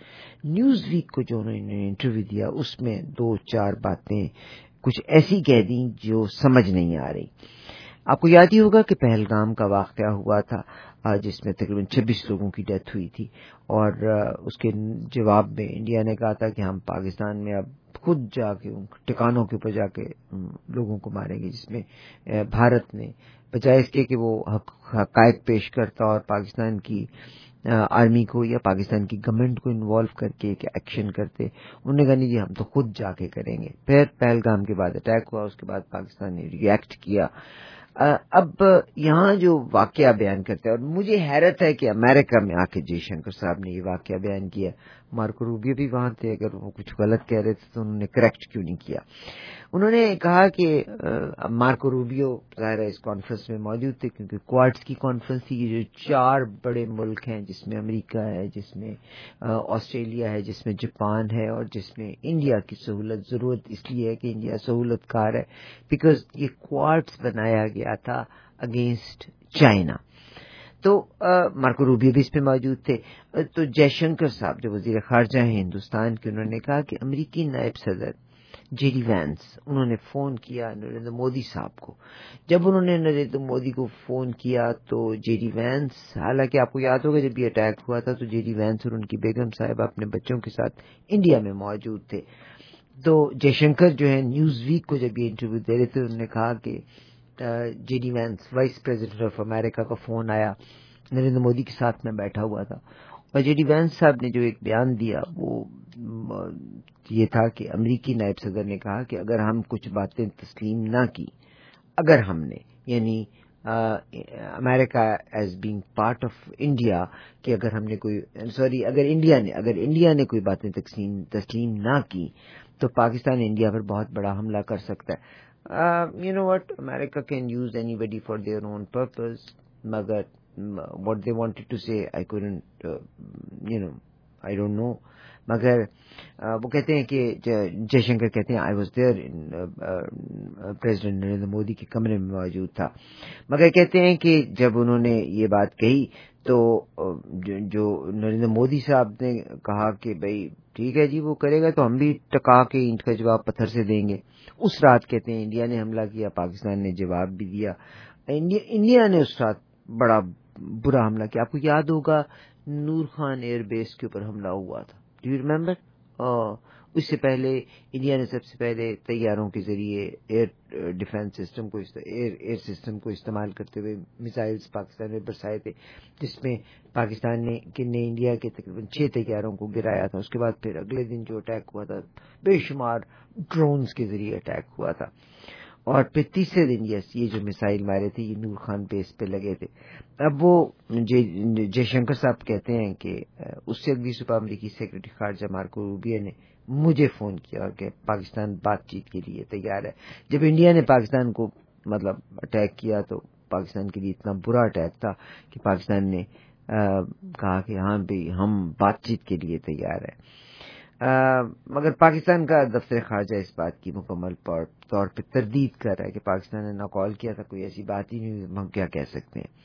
ویک کو جو انہوں نے انٹرویو دیا, اس میں 2-4 باتیں کچھ ایسی کہہ دیں جو سمجھ نہیں آ رہی. آپ کو یاد ہی ہوگا کہ پہلگام کا واقعہ ہوا تھا جس میں تقریباً 26 لوگوں کی ڈیتھ ہوئی تھی, اور اس کے جواب میں انڈیا نے کہا تھا کہ ہم پاکستان میں اب خود جا کے ان ٹھکانوں کے اوپر جا کے لوگوں کو ماریں گے, جس میں بھارت نے بجائے اس کے کہ وہ حقائق پیش کرتا اور پاکستان کی آرمی کو یا پاکستان کی گورنمنٹ کو انوالو کر کے ایک ایکشن کرتے, انہوں نے کہا نہیں جی ہم تو خود جا کے کریں گے. پھر پہلگام کے بعد اٹیک ہوا, اس کے بعد پاکستان نے ریئیکٹ کیا. اب یہاں جو واقعہ بیان کرتے ہیں, اور مجھے حیرت ہے کہ امریکہ میں آ کے جے شنکر صاحب نے یہ واقعہ بیان کیا, مارکو روبیو بھی وہاں تھے, اگر وہ کچھ غلط کہہ رہے تھے تو انہوں نے کریکٹ کیوں نہیں کیا. انہوں نے کہا کہ مارکو روبیو ظاہر ہے اس کانفرنس میں موجود تھے کیونکہ کوارٹز کی کانفرنس تھی. یہ جو 4 بڑے ملک ہیں جس میں امریکہ ہے, جس میں آسٹریلیا ہے, جس میں جاپان ہے, اور جس میں انڈیا کی سہولت ضرورت اس لیے ہے کہ انڈیا سہولت کار ہے بیکاز یہ کوارٹز بنایا گیا تھا اگینسٹ چائنا. تو مارکو روبیو بھی اس پہ موجود تھے. تو جے شنکر صاحب جو وزیر خارجہ ہیں ہندوستان کے, انہوں نے کہا کہ امریکی نائب صدر جے ڈی وینس انہوں نے فون کیا نریندر مودی صاحب کو. جب انہوں نے نریندر مودی کو فون کیا تو جے ڈی وینس, حالانکہ آپ کو یاد ہوگا جب یہ اٹیک ہوا تھا تو جے ڈی وینس اور ان کی بیگم صاحبہ اپنے بچوں کے ساتھ انڈیا میں موجود تھے. تو جے شنکر جو ہے نیوز ویک کو جب یہ انٹرویو دے رہے تھے, انہوں نے کہا کہ J D Vance vice president of امریکہ کا فون آیا, نریندر مودی کے ساتھ میں بیٹھا ہوا تھا, اور جے ڈی وینس صاحب نے جو ایک بیان دیا وہ یہ تھا کہ امریکی نائب صدر نے کہا کہ اگر ہم کچھ باتیں تسلیم نہ کی, اگر ہم نے یعنی امریکہ as being part of India, کہ اگر ہم نے کوئی اگر انڈیا نے کوئی باتیں تسلیم نہ کی تو پاکستان انڈیا پر بہت بڑا حملہ کر سکتا ہے. You know what, America can use anybody for their own purpose, مگر what they wanted to say I couldn't I don't know. مگر وہ کہتے ہیں کہ جے شنکر کہتے ہیں I was there president Narendra Modi کے کمرے میں موجود تھا. مگر کہتے ہیں کہ جب انہوں نے یہ بات کہی تو جو نریندر مودی صاحب نے کہا کہ بھائی ٹھیک ہے جی وہ کرے گا تو ہم بھی ٹکا کے اینٹ کا جواب پتھر سے دیں گے. اس رات کہتے ہیں انڈیا نے حملہ کیا, پاکستان نے جواب بھی دیا. انڈیا نے اس رات بڑا برا حملہ کیا. آپ کو یاد ہوگا نور خان ایئر بیس کے اوپر حملہ ہوا تھا. Do you remember? اس سے پہلے انڈیا نے سب سے پہلے طیاروں کے ذریعے ایئر ڈیفینس سسٹم کو ایئر سسٹم کو استعمال کرتے ہوئے میزائلز پاکستان میں برسائے تھے, جس میں پاکستان نے انڈیا کے تقریباً 6 طیاروں کو گرایا تھا. اس کے بعد پھر اگلے دن جو اٹیک ہوا تھا بے شمار ڈرونز کے ذریعے اٹیک ہوا تھا. اور پھر تیسرے دن یہ جو میسائل مارے تھے یہ نور خان بیس پہ لگے تھے. اب وہ جے شنکر صاحب کہتے ہیں کہ اس سے اگلی صبح امریکی سیکرٹری خارجہ مارکو روبیو نے مجھے فون کیا کہ پاکستان بات چیت کے لیے تیار ہے. جب انڈیا نے پاکستان کو مطلب اٹیک کیا تو پاکستان کے لیے اتنا برا اٹیک تھا کہ پاکستان نے کہا کہ ہاں بھی ہم بات چیت کے لیے تیار ہیں. مگر پاکستان کا دفتر خارجہ اس بات کی مکمل طور پہ تردید کر رہا ہے کہ پاکستان نے نہ کال کیا تھا, کوئی ایسی بات ہی نہیں, ہم کیا کہہ سکتے ہیں.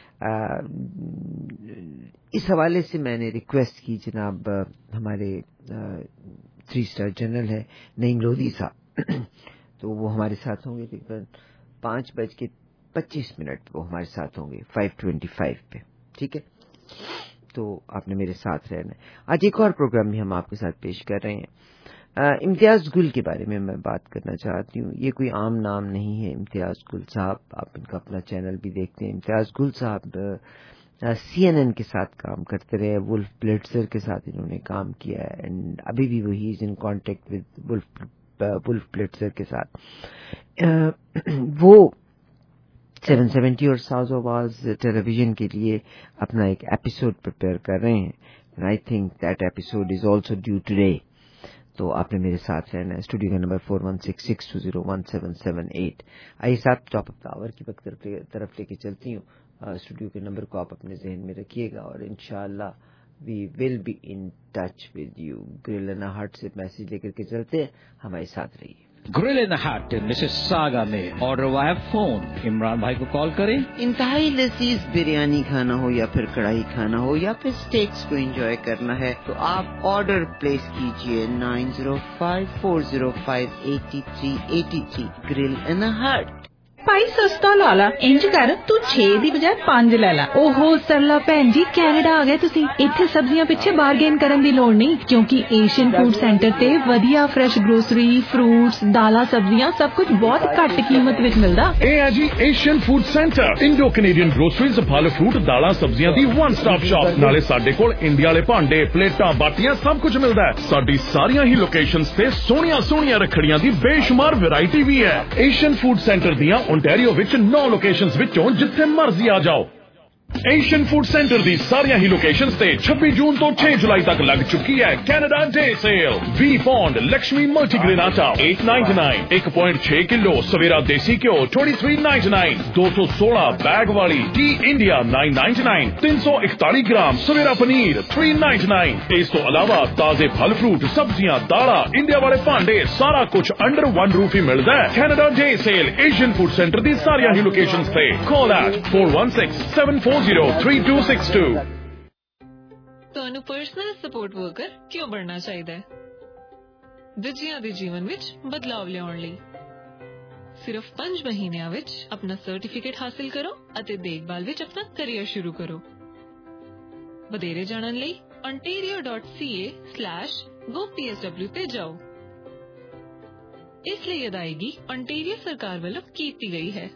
اس حوالے سے میں نے ریکویسٹ کی جناب ہمارے 3 اسٹار جنرل ہے نعیم لودھی صاحب, تو وہ ہمارے ساتھ ہوں گے تقریباً 5:25 وہ ہمارے ساتھ ہوں گے 5:25 پہ. ٹھیک ہے, تو آپ نے میرے ساتھ رہنا ہے. آج ایک اور پروگرام بھی ہم آپ کے ساتھ پیش کر رہے ہیں. امتیاز گل کے بارے میں بات کرنا چاہتی ہوں. یہ کوئی عام نام نہیں ہے امتیاز گل صاحب, آپ ان کا اپنا چینل بھی دیکھتے ہیں. امتیاز گل صاحب CNN کے ساتھ کام کرتے رہے, ولف بلٹزر کے ساتھ انہوں نے کام کیا ہے, اینڈ ابھی بھی وہی is in contact with Wolf Blitzer کے ساتھ. وہ 770 اور ساز آواز ٹیلی ویژن کے لیے اپنا ایک ایپیسوڈ پریپیئر کر رہے ہیں. I think that episode is also due today. تو آپ نے میرے ساتھ رہنا ہے. اسٹوڈیو کا نمبر 4166201778. آئیے صاحب ٹاپ اپ آور کی طرف لے کے چلتی ہوں. اسٹوڈیو کے نمبر کو آپ اپنے ذہن میں رکھیے گا اور انشاءاللہ we will be in touch with you. Grill and heart سے میسج لے کر کے چلتے ہیں, ہمارے ساتھ رہیے. Grill and heart Mississauga میں آرڈر وایا فون. عمران بھائی کو کال کریں. انتہائی لذیذ بریانی کھانا ہو یا پھر کڑھائی کھانا ہو یا پھر اسٹیکس کو انجوائے کرنا ہے تو آپ آرڈر پلیس کیجئے 9054058383. Grill and heart. ਭਾਈ ਸਸਤਾ ਲਾ ਲਾ, ਇੰਜ ਕਰ ਤੂੰ 6 ਦੀ ਬਜਾਏ 5 ਲੈ ਲੈ. ਓਹੋ ਸਰਲਾ ਭੈਣ ਜੀ, ਕੈਨੇਡਾ ਆ ਗਏ ਤੁਸੀਂ. ਇੱਥੇ ਸਬਜ਼ੀਆਂ ਪਿੱਛੇ ਬਾਰਗੇਨ ਕਰਨ ਦੀ ਲੋੜ ਨਹੀਂ, ਕਿਉਂਕਿ ਏਸ਼ੀਅਨ ਫੂਡ ਸੈਂਟਰ ਤੇ ਵਧੀਆ ਫਰੈਸ਼ ਗਰੋਸਰੀ, ਫਰੂਟਸ, ਦਾਲਾਂ, ਸਬਜ਼ੀਆਂ ਸਭ ਕੁਝ ਬਹੁਤ ਘੱਟ ਕੀਮਤ ਵਿੱਚ ਮਿਲਦਾ. ਇਹ ਹੈ ਜੀ Asian food centre. Indo Canadian groceries, ਫਲ ਫਰੂਟ, ਦਾਲਾਂ, ਸਬਜ਼ੀਆਂ ਦੀ ਵਨ ਸਟਾਪ ਸ਼ਾਪ. ਨਾਲੇ ਸਾਡੇ ਕੋਲ ਇੰਡੀਆ ਵਾਲੇ ਭਾਂਡੇ, ਪਲੇਟਾਂ, ਬਾਟੀਆਂ ਸਭ ਕੁਝ ਮਿਲਦਾ ਹੈ. ਸਾਡੀ ਸਾਰੀਆਂ ਹੀ ਲੋਕੇਸ਼ਨਸ ਤੇ ਸੋਹਣੀਆਂ ਰੱਖੜੀਆਂ ਦੀ ਬੇਸ਼ੁਮਾਰ ਵੈਰਾਈਟੀ ਵੀ ਹੈ. ਏਸ਼ੀਅਨ ਫੂਡ ਸੈਂਟਰ ਦੀਆਂ ਓਨਟਾਰੀਓ ਵਿੱਚ 9 ਲੋਕੇਸ਼ਨਸ ਵਿੱਚੋਂ ਜਿੱਥੇ ਮਰਜ਼ੀ ਆ ਜਾਓ. ਏਸ਼ੀਅਨ ਫੂਡ ਸੈਂਟਰ ਦੀ ਸਾਰੀਆਂ ਹੀ ਲੋਕੇਸ਼ਨਸ ਤੇ 26 ਜੂਨ ਤੋਂ 6 ਜੁਲਾਈ ਤੱਕ ਲੱਗ ਚੁੱਕੀ ਹੈ ਕੈਨੇਡਾ ਡੇ ਸੇਲ. ਵੀ ਪੌਂਡ ਲక్ష్ਮੀ ਮਲਟੀਗ੍ਰੇਨ ਆਟਾ 899, 1.6 ਕਿਲੋ ਸਵੇਰਾ ਦੇਸੀ ਘਿਓ 2399, 216 ਬੈਗ ਵਾਲੀ tea India 999, 341 gram Savera paneer 399. ਇਸ ਤੋਂ ਇਲਾਵਾ ਤਾਜ਼ੇ ਫਲ ਫਰੂਟ, ਸਬਜ਼ੀਆਂ, ਦਾਲਾਂ, ਇੰਡੀਆ ਵਾਲੇ ਭਾਂਡੇ, ਸਾਰਾ ਕੁਝ ਅੰਡਰ ਵਨ ਰੂਫ ਹੀ ਮਿਲਦਾ ਹੈ. Canada day sale Asian food centre ਦੀ ਸਾਰੀਆਂ ਹੀ ਲੋਕੇਸ਼ਨਸ ਤੇ. Call at 416-740-3262. ਤੁਹਾਨੂੰ ਪਰਸਨਲ ਸਪੋਰਟ ਵਰਕਰ ਕਿਉਂ ਬਣਨਾ ਚਾਹੀਦਾ ਹੈ? ਦੂਜਿਆਂ ਦੇ ਜੀਵਨ ਵਿੱਚ ਬਦਲਾਵ ਲਿਆਉਣ ਲਈ. ਸਿਰਫ 5 ਮਹੀਨਿਆਂ ਵਿੱਚ ਆਪਣਾ ਸਰਟੀਫਿਕੇਟ ਹਾਸਲ ਕਰੋ ਅਤੇ ਦੇਖਭਾਲ ਵਿੱਚ ਆਪਣਾ ਕੈਰੀਅਰ ਸ਼ੁਰੂ ਕਰੋ. ਵਧੇਰੇ ਜਾਣਨ ਲਈ ontario.ca/gopsw ਤੇ ਜਾਓ. ਇਸ ਲਈ ਅਦਾਇਗੀ ontario ਸਰਕਾਰ ਵੱਲੋਂ ਕੀਤੀ ਗਈ ਹੈ.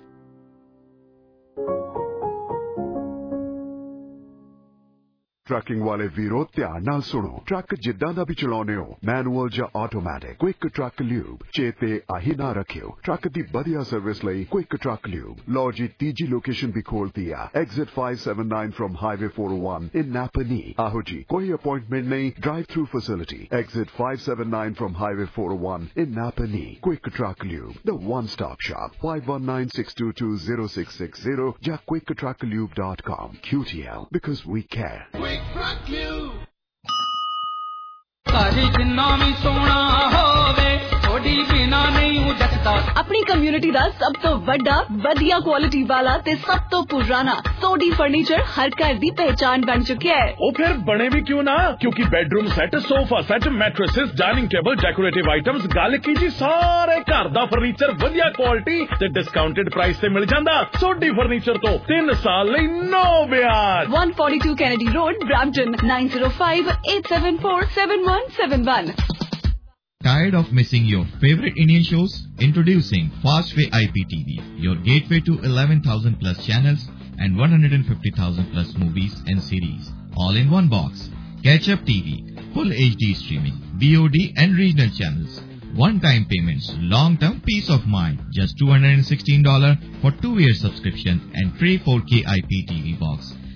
ਟਰੱਕਿੰਗ ਵਾਲੇ ਵੀਰੋ ਧਿਆਨ ਨਾਲ ਸੁਣੋ. ਟਰੱਕ ਜਿੱਦਾਂ ਦਾ ਵੀ ਚਲਾਉਨੇ ਹੋ, ਮੈਨੂਅਲ ਜਾਂ ਆਟੋਮੈਟਿਕ, ਕੁਇਕ ਟਰੱਕ ਲਿਊਬ ਚੇਤੇ ਆਹੀ ਨਾ ਰੱਖਿਓ. ਟਰੱਕ ਦੀ ਵਧੀਆ ਸਰਵਿਸ ਲਈ ਕੁਇਕ ਟਰੱਕ ਲਿਊਬ. ਲਓ ਜੀ ਤੀਜੀ ਲੋਕੇਸ਼ਨ ਵੀ ਖੋਲਤੀ ਆ. Exit 579 from highway 401 in Napanee. ਆਹੋ ਜੀ, ਕੋਈ ਅਪਾਇੰਟਮੈਂਟ ਨਹੀਂ, drive through facility. Exit 579 from highway 401 in Napanee. Quick truck lube, the one stop shop. 5196220660 ਜਾਂ quicktrucklube.com. QTL, because we care. घर जिन्ना भी सोना होवे थोड़ी बिना नहीं जचदा अपनी कम्युनिटी दा सब तो वड्डा वधिया क्वालिटी वाला ते सब तो पुराना सोडी फर्नीचर हर घर दी पहचान बन चुका है। ओ फिर बने भी क्यों ना, क्योंकि bedroom set, sofa set, mattresses, dining table, decorative items, गल की जी सारे घर दा फर्नीचर वधिया क्वालिटी ते डिस्काउंटेड प्राइस से मिल जांदा। सोडी फर्नीचर तो 3 साल लई नो ब्याज। 142 Kennedy Road, Brampton, 9058747171. Tired of missing your favorite Indian shows? Introducing Fastway IPTV, your gateway to 11,000 plus channels and 150,000 plus movies and series, all in one box. Catch Up TV, full HD streaming, VOD and regional channels. One-time payments, long-term peace of mind. Just $216 for 2-year subscription and free 4K IPTV box.